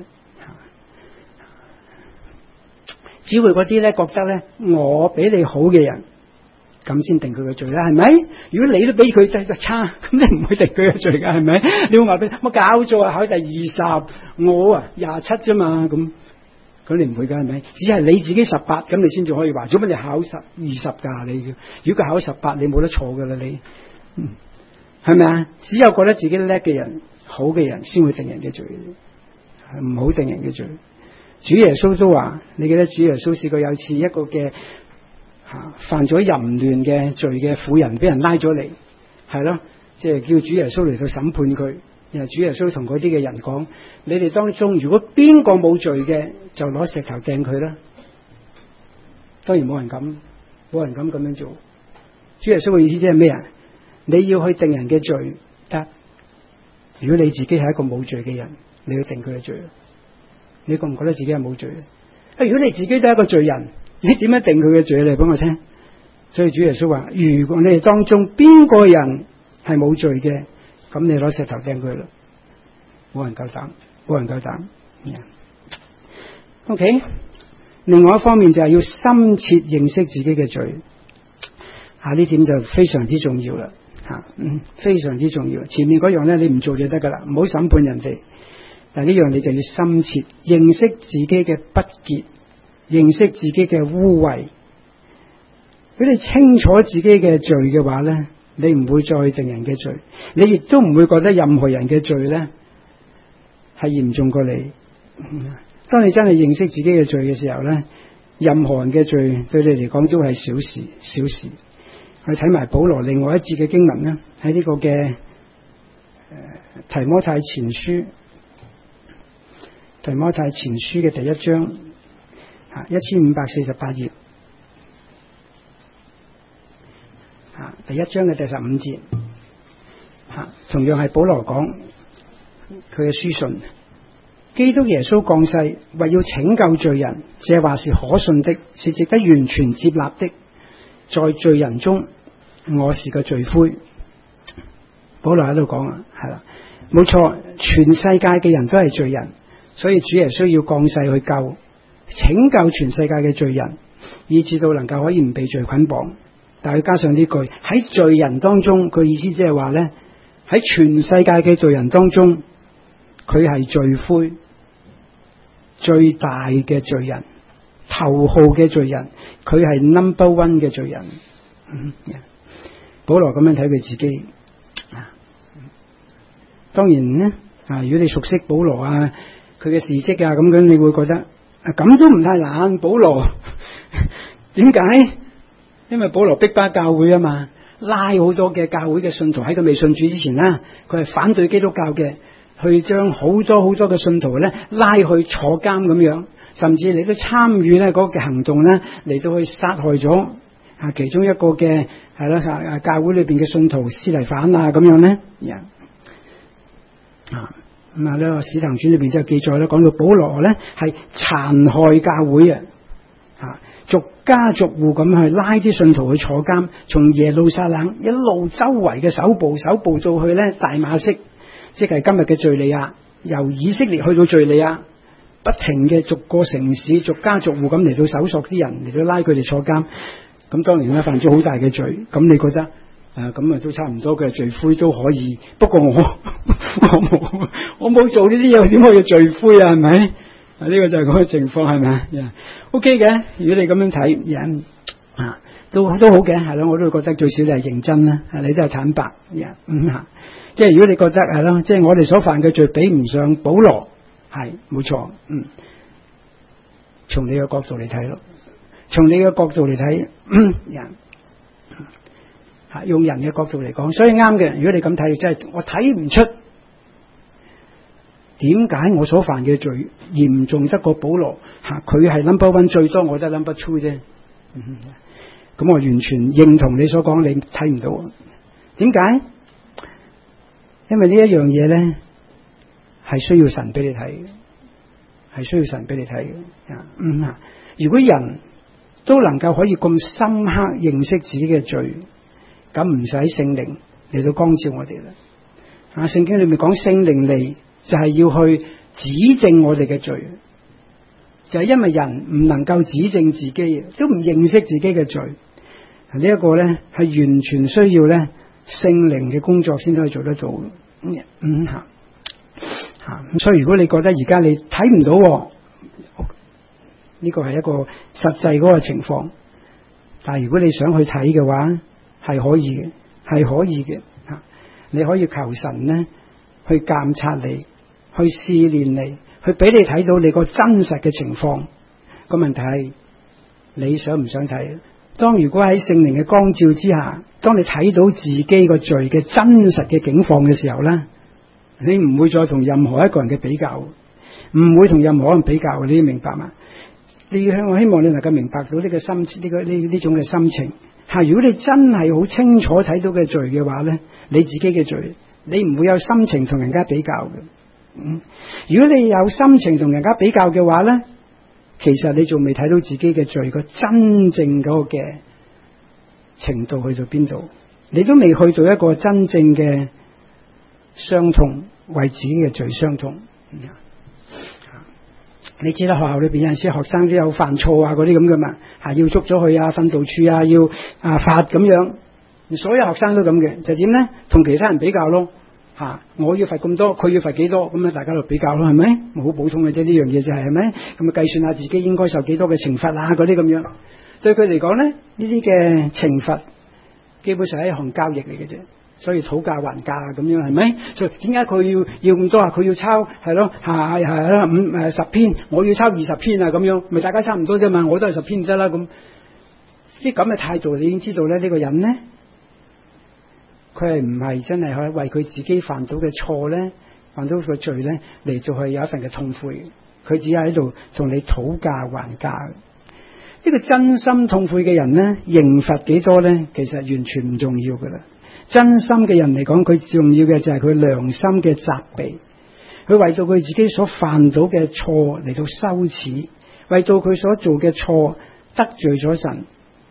只會嗰啲咧覺得咧我比你好嘅人，咁先定佢嘅罪啦，係咪？如果你都比佢真係差，咁你唔會定佢嘅罪噶，係咪？你會話俾我搞錯啊，考第二十，我啊廿七啫嘛，咁咁你唔會㗎係咪？只係你自己十八，咁你先至可以話，做乜你考十二十㗎你？如果佢考十八，你冇得錯㗎啦你，嗯，係咪啊？只有覺得自己叻嘅人、好嘅人，先會定人嘅罪，唔好定人嘅罪。主耶穌都話，你記得主耶穌試過有次一個嘅吓、啊、犯咗淫亂嘅罪嘅婦人，俾人拉咗嚟，係咯，即係叫主耶穌嚟到審判佢。然後主耶穌同嗰啲嘅人講：你哋當中如果邊個冇罪嘅，就攞石頭掟佢啦。當然冇人敢，冇人敢咁樣做。主耶穌嘅意思即係咩啊？你要去定人嘅罪得，如果你自己係一個冇罪嘅人，你要定佢嘅罪。你覺唔覺得自己係冇罪？啊，如果你自己都係一個罪人，你點樣定佢嘅罪？你嚟幫我聽。所以主耶穌話：如果你哋當中邊個人係冇罪嘅，咁你攞石頭掟佢啦，冇人夠膽，冇人夠膽。Yeah. OK， 另外一方面就係要深切認識自己嘅罪，啊呢點就非常之重要啦，吓、啊，嗯，非常之重要。前面嗰樣咧，你唔做就得噶啦，唔好審判人哋。但呢樣你就要深切認識自己嘅不潔，認識自己嘅污穢。如果你清楚自己嘅罪嘅話咧，你唔會再定人嘅罪，你亦都唔會覺得任何人嘅罪咧係嚴重過你。當你真係認識自己嘅罪嘅時候咧，任何人嘅罪對你嚟講都係小事，小事。我哋睇埋保羅另外一節嘅經文咧，喺呢個嘅提摩太前書，提摩太前書嘅第一章，啊一千五百四十八頁。第一章嘅第十五節，吓，同樣係保羅講佢嘅書信。基督耶穌降世，為要拯救罪人，這話是可信的，是值得完全接納的。在罪人中，我是個罪魁。保羅喺度講啊，係啦，冇錯，全世界嘅人都係罪人，所以主耶穌要降世去救，拯救全世界嘅罪人，以至到能夠可以唔被罪捆綁。但係加上呢句喺罪人當中，佢意思即係話咧，喺全世界嘅罪人當中，佢係罪魁，最大嘅罪人，頭號嘅罪人，佢係 number one 嘅罪人。嗯，保羅咁樣睇佢自己。當然咧，啊，如果你熟悉保羅啊，佢嘅事蹟啊，咁樣你會覺得啊，咁都唔太難。保羅點解？因為保羅逼巴教會啊嘛，拉好多嘅教會嘅信徒喺佢未信主之前啦，佢係反對基督教嘅，去將好多好多嘅信徒咧拉去坐監咁樣，甚至你都參與咧嗰個嘅行動咧，嚟到去殺害咗啊其中一個嘅係啦，啊教會裏邊嘅信徒司提反啊咁樣咧，啊咁啊呢個使徒行傳裏邊就記載咧，講到保羅咧係殘害教會啊。逐家逐戶咁去拉啲信徒去坐監，從耶路撒冷一路周圍嘅搜捕，搜捕到去咧大馬色，即係今日嘅敘利亞，由以色列去到敘利亞，不停嘅逐個城市、逐家逐戶咁嚟到搜索啲人，嚟到拉佢哋坐監。咁當然咧犯咗好大嘅罪，咁你覺得誒咁啊都差唔多嘅罪魁都可以，不過我我冇我冇做呢啲嘢，點可以罪魁啊？係咪？呢、這個就係咁嘅情況，係咪啊 ？OK 嘅，如果你咁樣睇，人啊都都好嘅，係咯，我都會覺得最少你係認真啦，你都係坦白，嗯吓，即係如果你覺得係咯，即係我哋所犯嘅罪比唔上保羅，係冇錯，嗯，從你嘅角度嚟睇咯，從你嘅角度嚟睇，人吓用人嘅角度嚟講，所以啱嘅。如果你咁睇，即係我睇唔出。點解我所犯嘅罪嚴重得過保羅？吓，佢係 number one 最多，我得 number two 啫。咁、嗯、我完全認同你所講，你睇唔到。點解？因為呢一樣嘢咧，係需要神俾你睇嘅，係需要神俾你睇嘅。嗯啊，如果人都能夠可以咁深刻認識自己嘅罪，咁唔使聖靈嚟到光照我哋啦。啊，聖經裏面講聖靈嚟。就係要去指正我哋嘅罪，就係、是、因為人唔能夠指正自己，都唔認識自己嘅罪。呢、這、一個咧係完全需要咧聖靈嘅工作先可以做得到。嗯吓吓，咁所以如果你覺得而家你睇唔到， 呢個係一個實際嗰個情況。但係如果你想去睇嘅話，係可以嘅，係可以嘅吓。你可以求神咧去監察你，去試煉你，去俾你睇到你個真實嘅情況。個問題係你想唔想睇？當如果喺聖靈嘅光照之下，當你睇到自己個罪嘅真實嘅境況嘅時候咧，你唔會再同任何一個人嘅比較，唔會同任何人比較，你要明白嘛？你要我希望你能夠明白到呢個心呢、呢個呢呢種嘅心情吓。如果你真係好清楚睇到嘅罪嘅話咧，你自己嘅罪，你唔會有心情同人家比較嘅。嗯，如果你有心情同人家比較嘅話咧，其實你仲未睇到自己嘅罪個真正嗰個嘅程度去到邊度，你都未去到一個真正嘅傷痛，為自己嘅罪傷痛。嗯，你知啦，學校裏邊有陣時學生都有犯錯啊，嗰啲咁嘅嘛，係要捉咗佢啊，訓導處啊，要啊罰咁樣。所有學生都咁嘅，就點咧？同其他人比較咯，吓、啊、我要罰咁多，佢要罰幾多，咁啊大家就比較咯，係咪？好普通嘅啫，呢樣嘢就係係咪？咁啊計算下自己應該受幾多嘅懲罰啊，嗰啲咁樣。對佢嚟講咧，呢啲嘅懲罰基本上係一項交易嚟嘅啫。所以討價還價咁樣係咪？所以點解佢要要咁多啊？佢要抄係咯，係係啦五誒十篇，我要抄二十篇啊咁樣，咪大家差唔多啫嘛。我都係十篇啫啦咁。啲咁嘅態度，你已經知道咧，呢、呢個人咧，佢係唔係真係可以為佢自己犯到嘅錯咧，犯到個罪咧嚟做去有一份嘅痛悔。佢只係喺度同你討價還價。呢個真心痛悔嘅人咧，刑罰幾多咧，其實完全唔重要噶啦。真心嘅人嚟講，佢重要嘅就係佢良心嘅責備，佢為到佢自己所犯到嘅錯嚟到羞恥，為到佢所做嘅錯得罪咗神，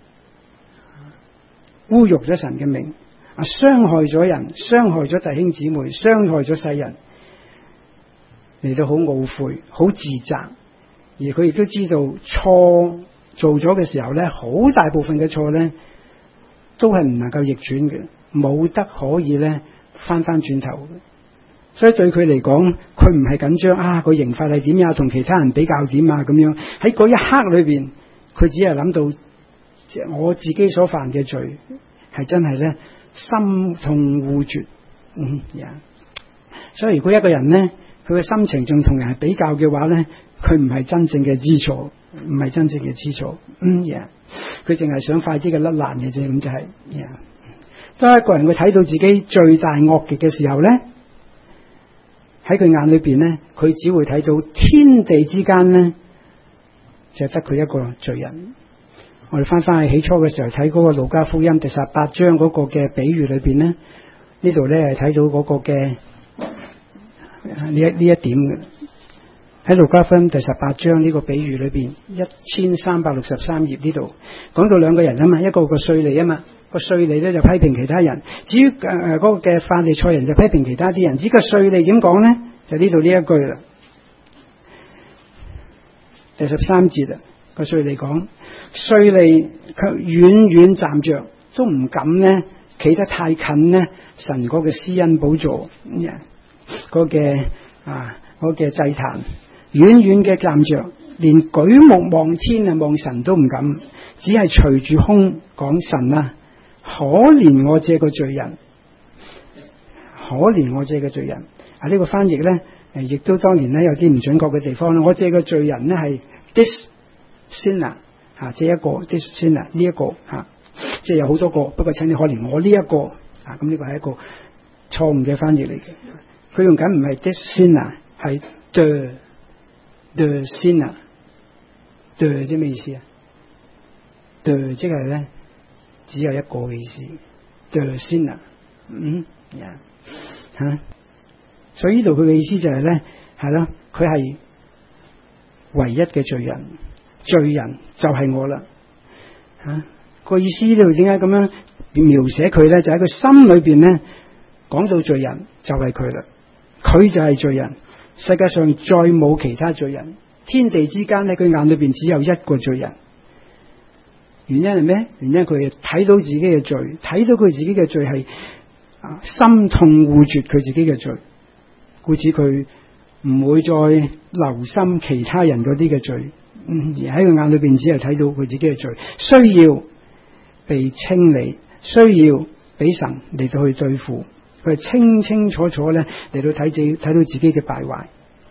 侮辱咗神嘅名，啊，傷害咗人，傷害咗弟兄姊妹，傷害咗世人，嚟到好懊悔，好自責，而佢亦都知道錯做咗嘅時候咧，好大部分嘅錯咧都係唔能夠逆轉嘅。冇得可以咧翻翻轉頭，所以對佢嚟講，佢唔係緊張啊個刑罰係點呀，同其他人比較點啊咁樣。喺嗰一刻裏邊，佢只係諗到即係我自己所犯嘅罪係真係咧心痛惡絕。嗯呀，所以如果一個人咧佢嘅心情仲同人係比較嘅話咧，佢唔係真正嘅知錯，唔係真正嘅知錯。嗯呀，佢淨係想快啲嘅甩爛嘅啫，咁就係呀。當一個人會睇到自己罪大惡極嘅時候咧，喺佢眼裏邊咧，佢只會睇到天地之間咧，就得佢一個罪人。我哋翻翻去起初嘅時候睇嗰個路加福音第十八章嗰個嘅比喻裏邊咧，呢度咧係睇到嗰個嘅呢一呢一點嘅。喺路加福音第十八章呢個比喻裏邊，一千三百六十三頁呢度講到兩個人啊嘛，一個個稅吏啊嘛。個稅吏咧就批評其他人，至於誒誒嗰個嘅法利賽人就批評其他啲人。至於個稅吏點講咧，就呢度呢一句啦，第十三節啦。個稅吏講，稅吏卻遠遠站着，都唔敢咧企得太近咧神嗰嘅施恩寶座嗰嘅啊嗰嘅祭壇，遠遠嘅站着，連舉目望天啊望神都唔敢，只係隨住空講神啊。可憐我這個罪人，可憐我這個罪人啊！呢、這個翻譯咧，誒，亦都當然咧有啲唔準確嘅地方啦。我這個罪人咧係 this sinner 吓，即係一個 this sinner 呢一個吓，即係有好多個，不過請你可憐我呢一個啊。咁呢個係一個錯誤嘅翻譯嚟嘅。佢用緊唔係 this sinner，係 the the sinner，the 即係咩意思啊 ？the 即係咧。只有一個嘅意思 the sinner， 嗯呀吓、啊，所以呢度佢嘅意思就係、是、咧，係咯，佢係唯一嘅罪人，罪人就係我啦吓。啊那個意思呢度點解咁樣描寫佢咧？就喺佢心裏邊咧，講到罪人就係佢啦，佢就係罪人，世界上再冇其他罪人，天地之間咧，佢眼裏邊只有一個罪人。原因係咩？原因佢睇到自己嘅罪，睇到佢自己嘅罪係啊心痛惡絕佢自己嘅罪，故此佢唔會再留心其他人嗰啲嘅罪， 嗯，而喺佢眼裏邊只係睇到佢自己嘅罪，需要被清理，需要俾神嚟到去對付。佢係清清楚楚咧嚟到睇自己，睇到自己嘅敗壞。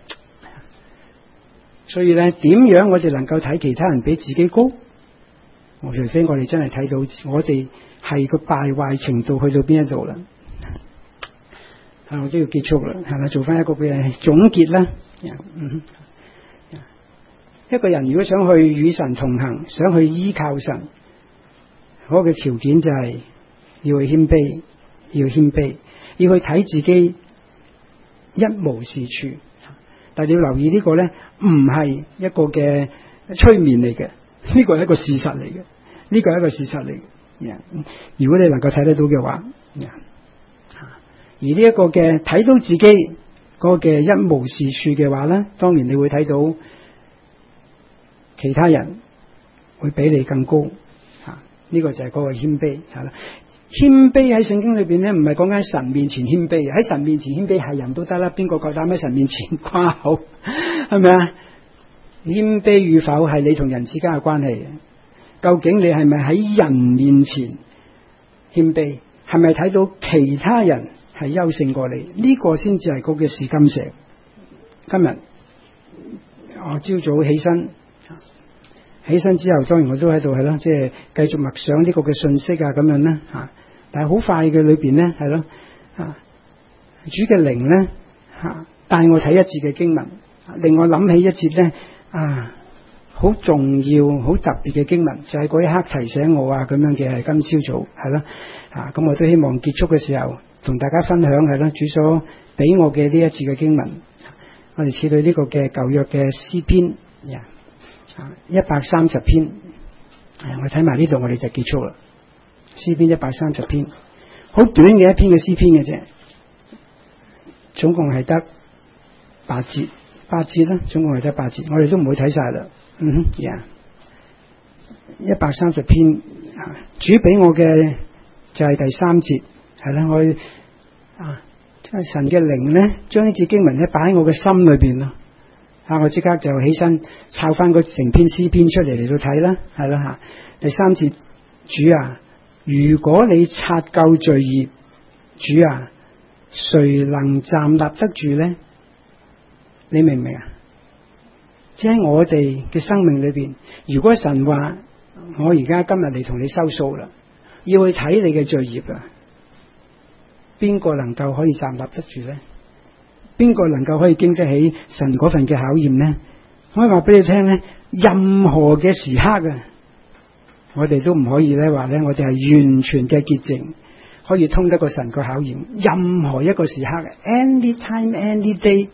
所以咧，點樣我哋能夠睇其他人比自己高？我除非我哋真係睇到我哋係個敗壞程度去到邊一度啦。啊，我都要結束啦，係咪？做翻一個嘅總結啦。嗯，一個人如果想去與神同行，想去依靠神，嗰個條件就係要去謙卑，要謙卑，要去睇自己一無是處。但係你要留意呢個咧，唔係一個嘅催眠嚟嘅，呢個係一個事實嚟嘅，呢個係一個事實嚟嘅。如果你能夠睇得到嘅話，而呢一個嘅睇到自己嗰個嘅一無是處嘅話咧，當然你會睇到其他人會比你更高。吓，呢個就係嗰個謙卑，係啦。謙卑喺聖經裏邊咧，唔係講緊神面前謙卑，喺神面前謙卑係人都得啦，邊個夠膽喺神面前誇口？係咪啊？謙卑與否係你同人之間嘅關係。究竟你係咪喺人面前謙卑？係咪睇到其他人係優勝過你？呢、這個先至係嗰個試金石。今日我朝早起身，起身之後，當然我都喺度係咯，即係繼續默想呢個嘅信息啊，咁樣啦吓。但係好快嘅裏邊咧，係咯啊，主嘅靈咧吓帶我睇一節嘅經文，令我諗起一節咧啊，好重要、好特別嘅經文，就係、是、嗰一刻提醒我啊，咁樣嘅係今朝早係咯啊。咁我都希望結束嘅時候同大家分享係咯，主所俾我嘅呢一節嘅經文，我哋似對呢個嘅舊約嘅詩篇啊，一百三十篇，我睇埋呢度，我哋就結束啦。詩篇一百三十篇，好短嘅一篇嘅詩篇嘅啫，總共係得八節，八節啦，總共係得八節，我哋都唔會睇晒啦。嗯哼，呀，一百三十篇，主俾我嘅就係第三節，係啦，我啊，即係神嘅靈咧，將呢節經文咧擺喺我嘅心裏邊咯。啊！我即刻就起身抄翻個成篇詩篇出嚟嚟到睇啦，係啦吓。第三節，主啊，如果你察究罪孽，主啊，誰能站立得住呢？你明唔明啊？即係我哋嘅生命裏邊，如果神話我而家今日嚟同你收數啦，要去睇你嘅罪孽啊，邊個能夠可以站立得住呢？邊個能夠可以經得起神嗰份嘅考驗呢？我可以話俾你聽咧，任何嘅時刻啊，我哋都唔可以咧話咧，我哋係完全嘅潔淨，可以通得過神個考驗。任何一個時刻 ，any time, any day,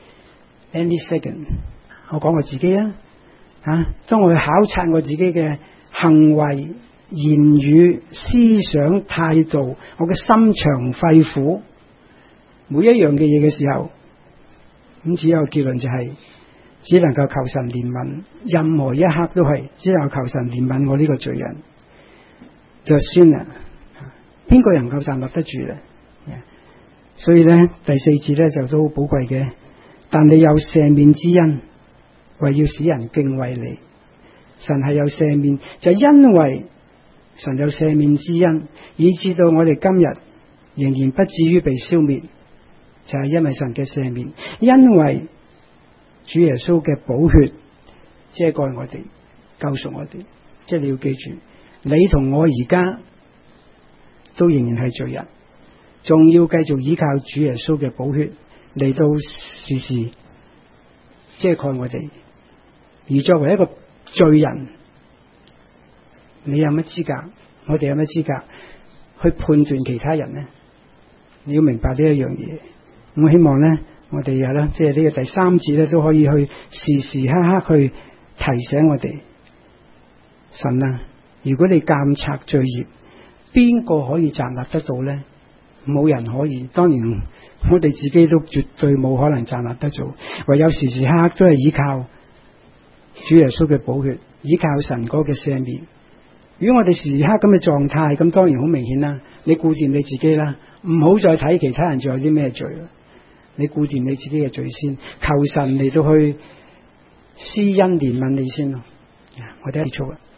any second， 我講我自己啊，吓，當我去考察我自己嘅行為、言語、思想、態度，我嘅心腸、肺腑。每一樣嘅嘢嘅時候，咁只有結論就係、是，只能夠求神憐憫，任何一刻都係，只能夠求神憐憫我呢個罪人。就算啦，邊個能夠站立得住咧？所以咧，第四節咧就都好寶貴嘅。但你有赦免之恩，為要使人敬畏你。神係有赦免，就因為神有赦免之恩，以致到我哋今日仍然不至於被消滅。就係因為神嘅赦免，因為主耶穌嘅寶血遮蓋我哋，救贖我哋。即係你要記住，你同我而家都仍然係罪人，仲要繼續依靠主耶穌嘅寶血嚟到時時遮蓋我哋。而作為一個罪人，你有乜資格？我哋有乜資格去判斷其他人呢？你要明白呢一樣嘢。我希望咧，我哋有啦，即係呢個第三節咧，都可以去時時刻刻去提醒我哋，神啊，如果你監察罪孽，邊個可以站立得到咧？冇人可以，當然我哋自己都絕對冇可能站立得到，唯有時時刻刻都係依靠主耶穌嘅寶血，依靠神嗰嘅赦免。如果我哋時時刻咁嘅狀態，咁當然好明顯啦。你顧掂你自己啦，唔好再睇其他人仲有啲咩罪啦。你顧掂你自己嘅罪先，求神嚟到去施恩憐憫你先咯。我哋一齊做啊！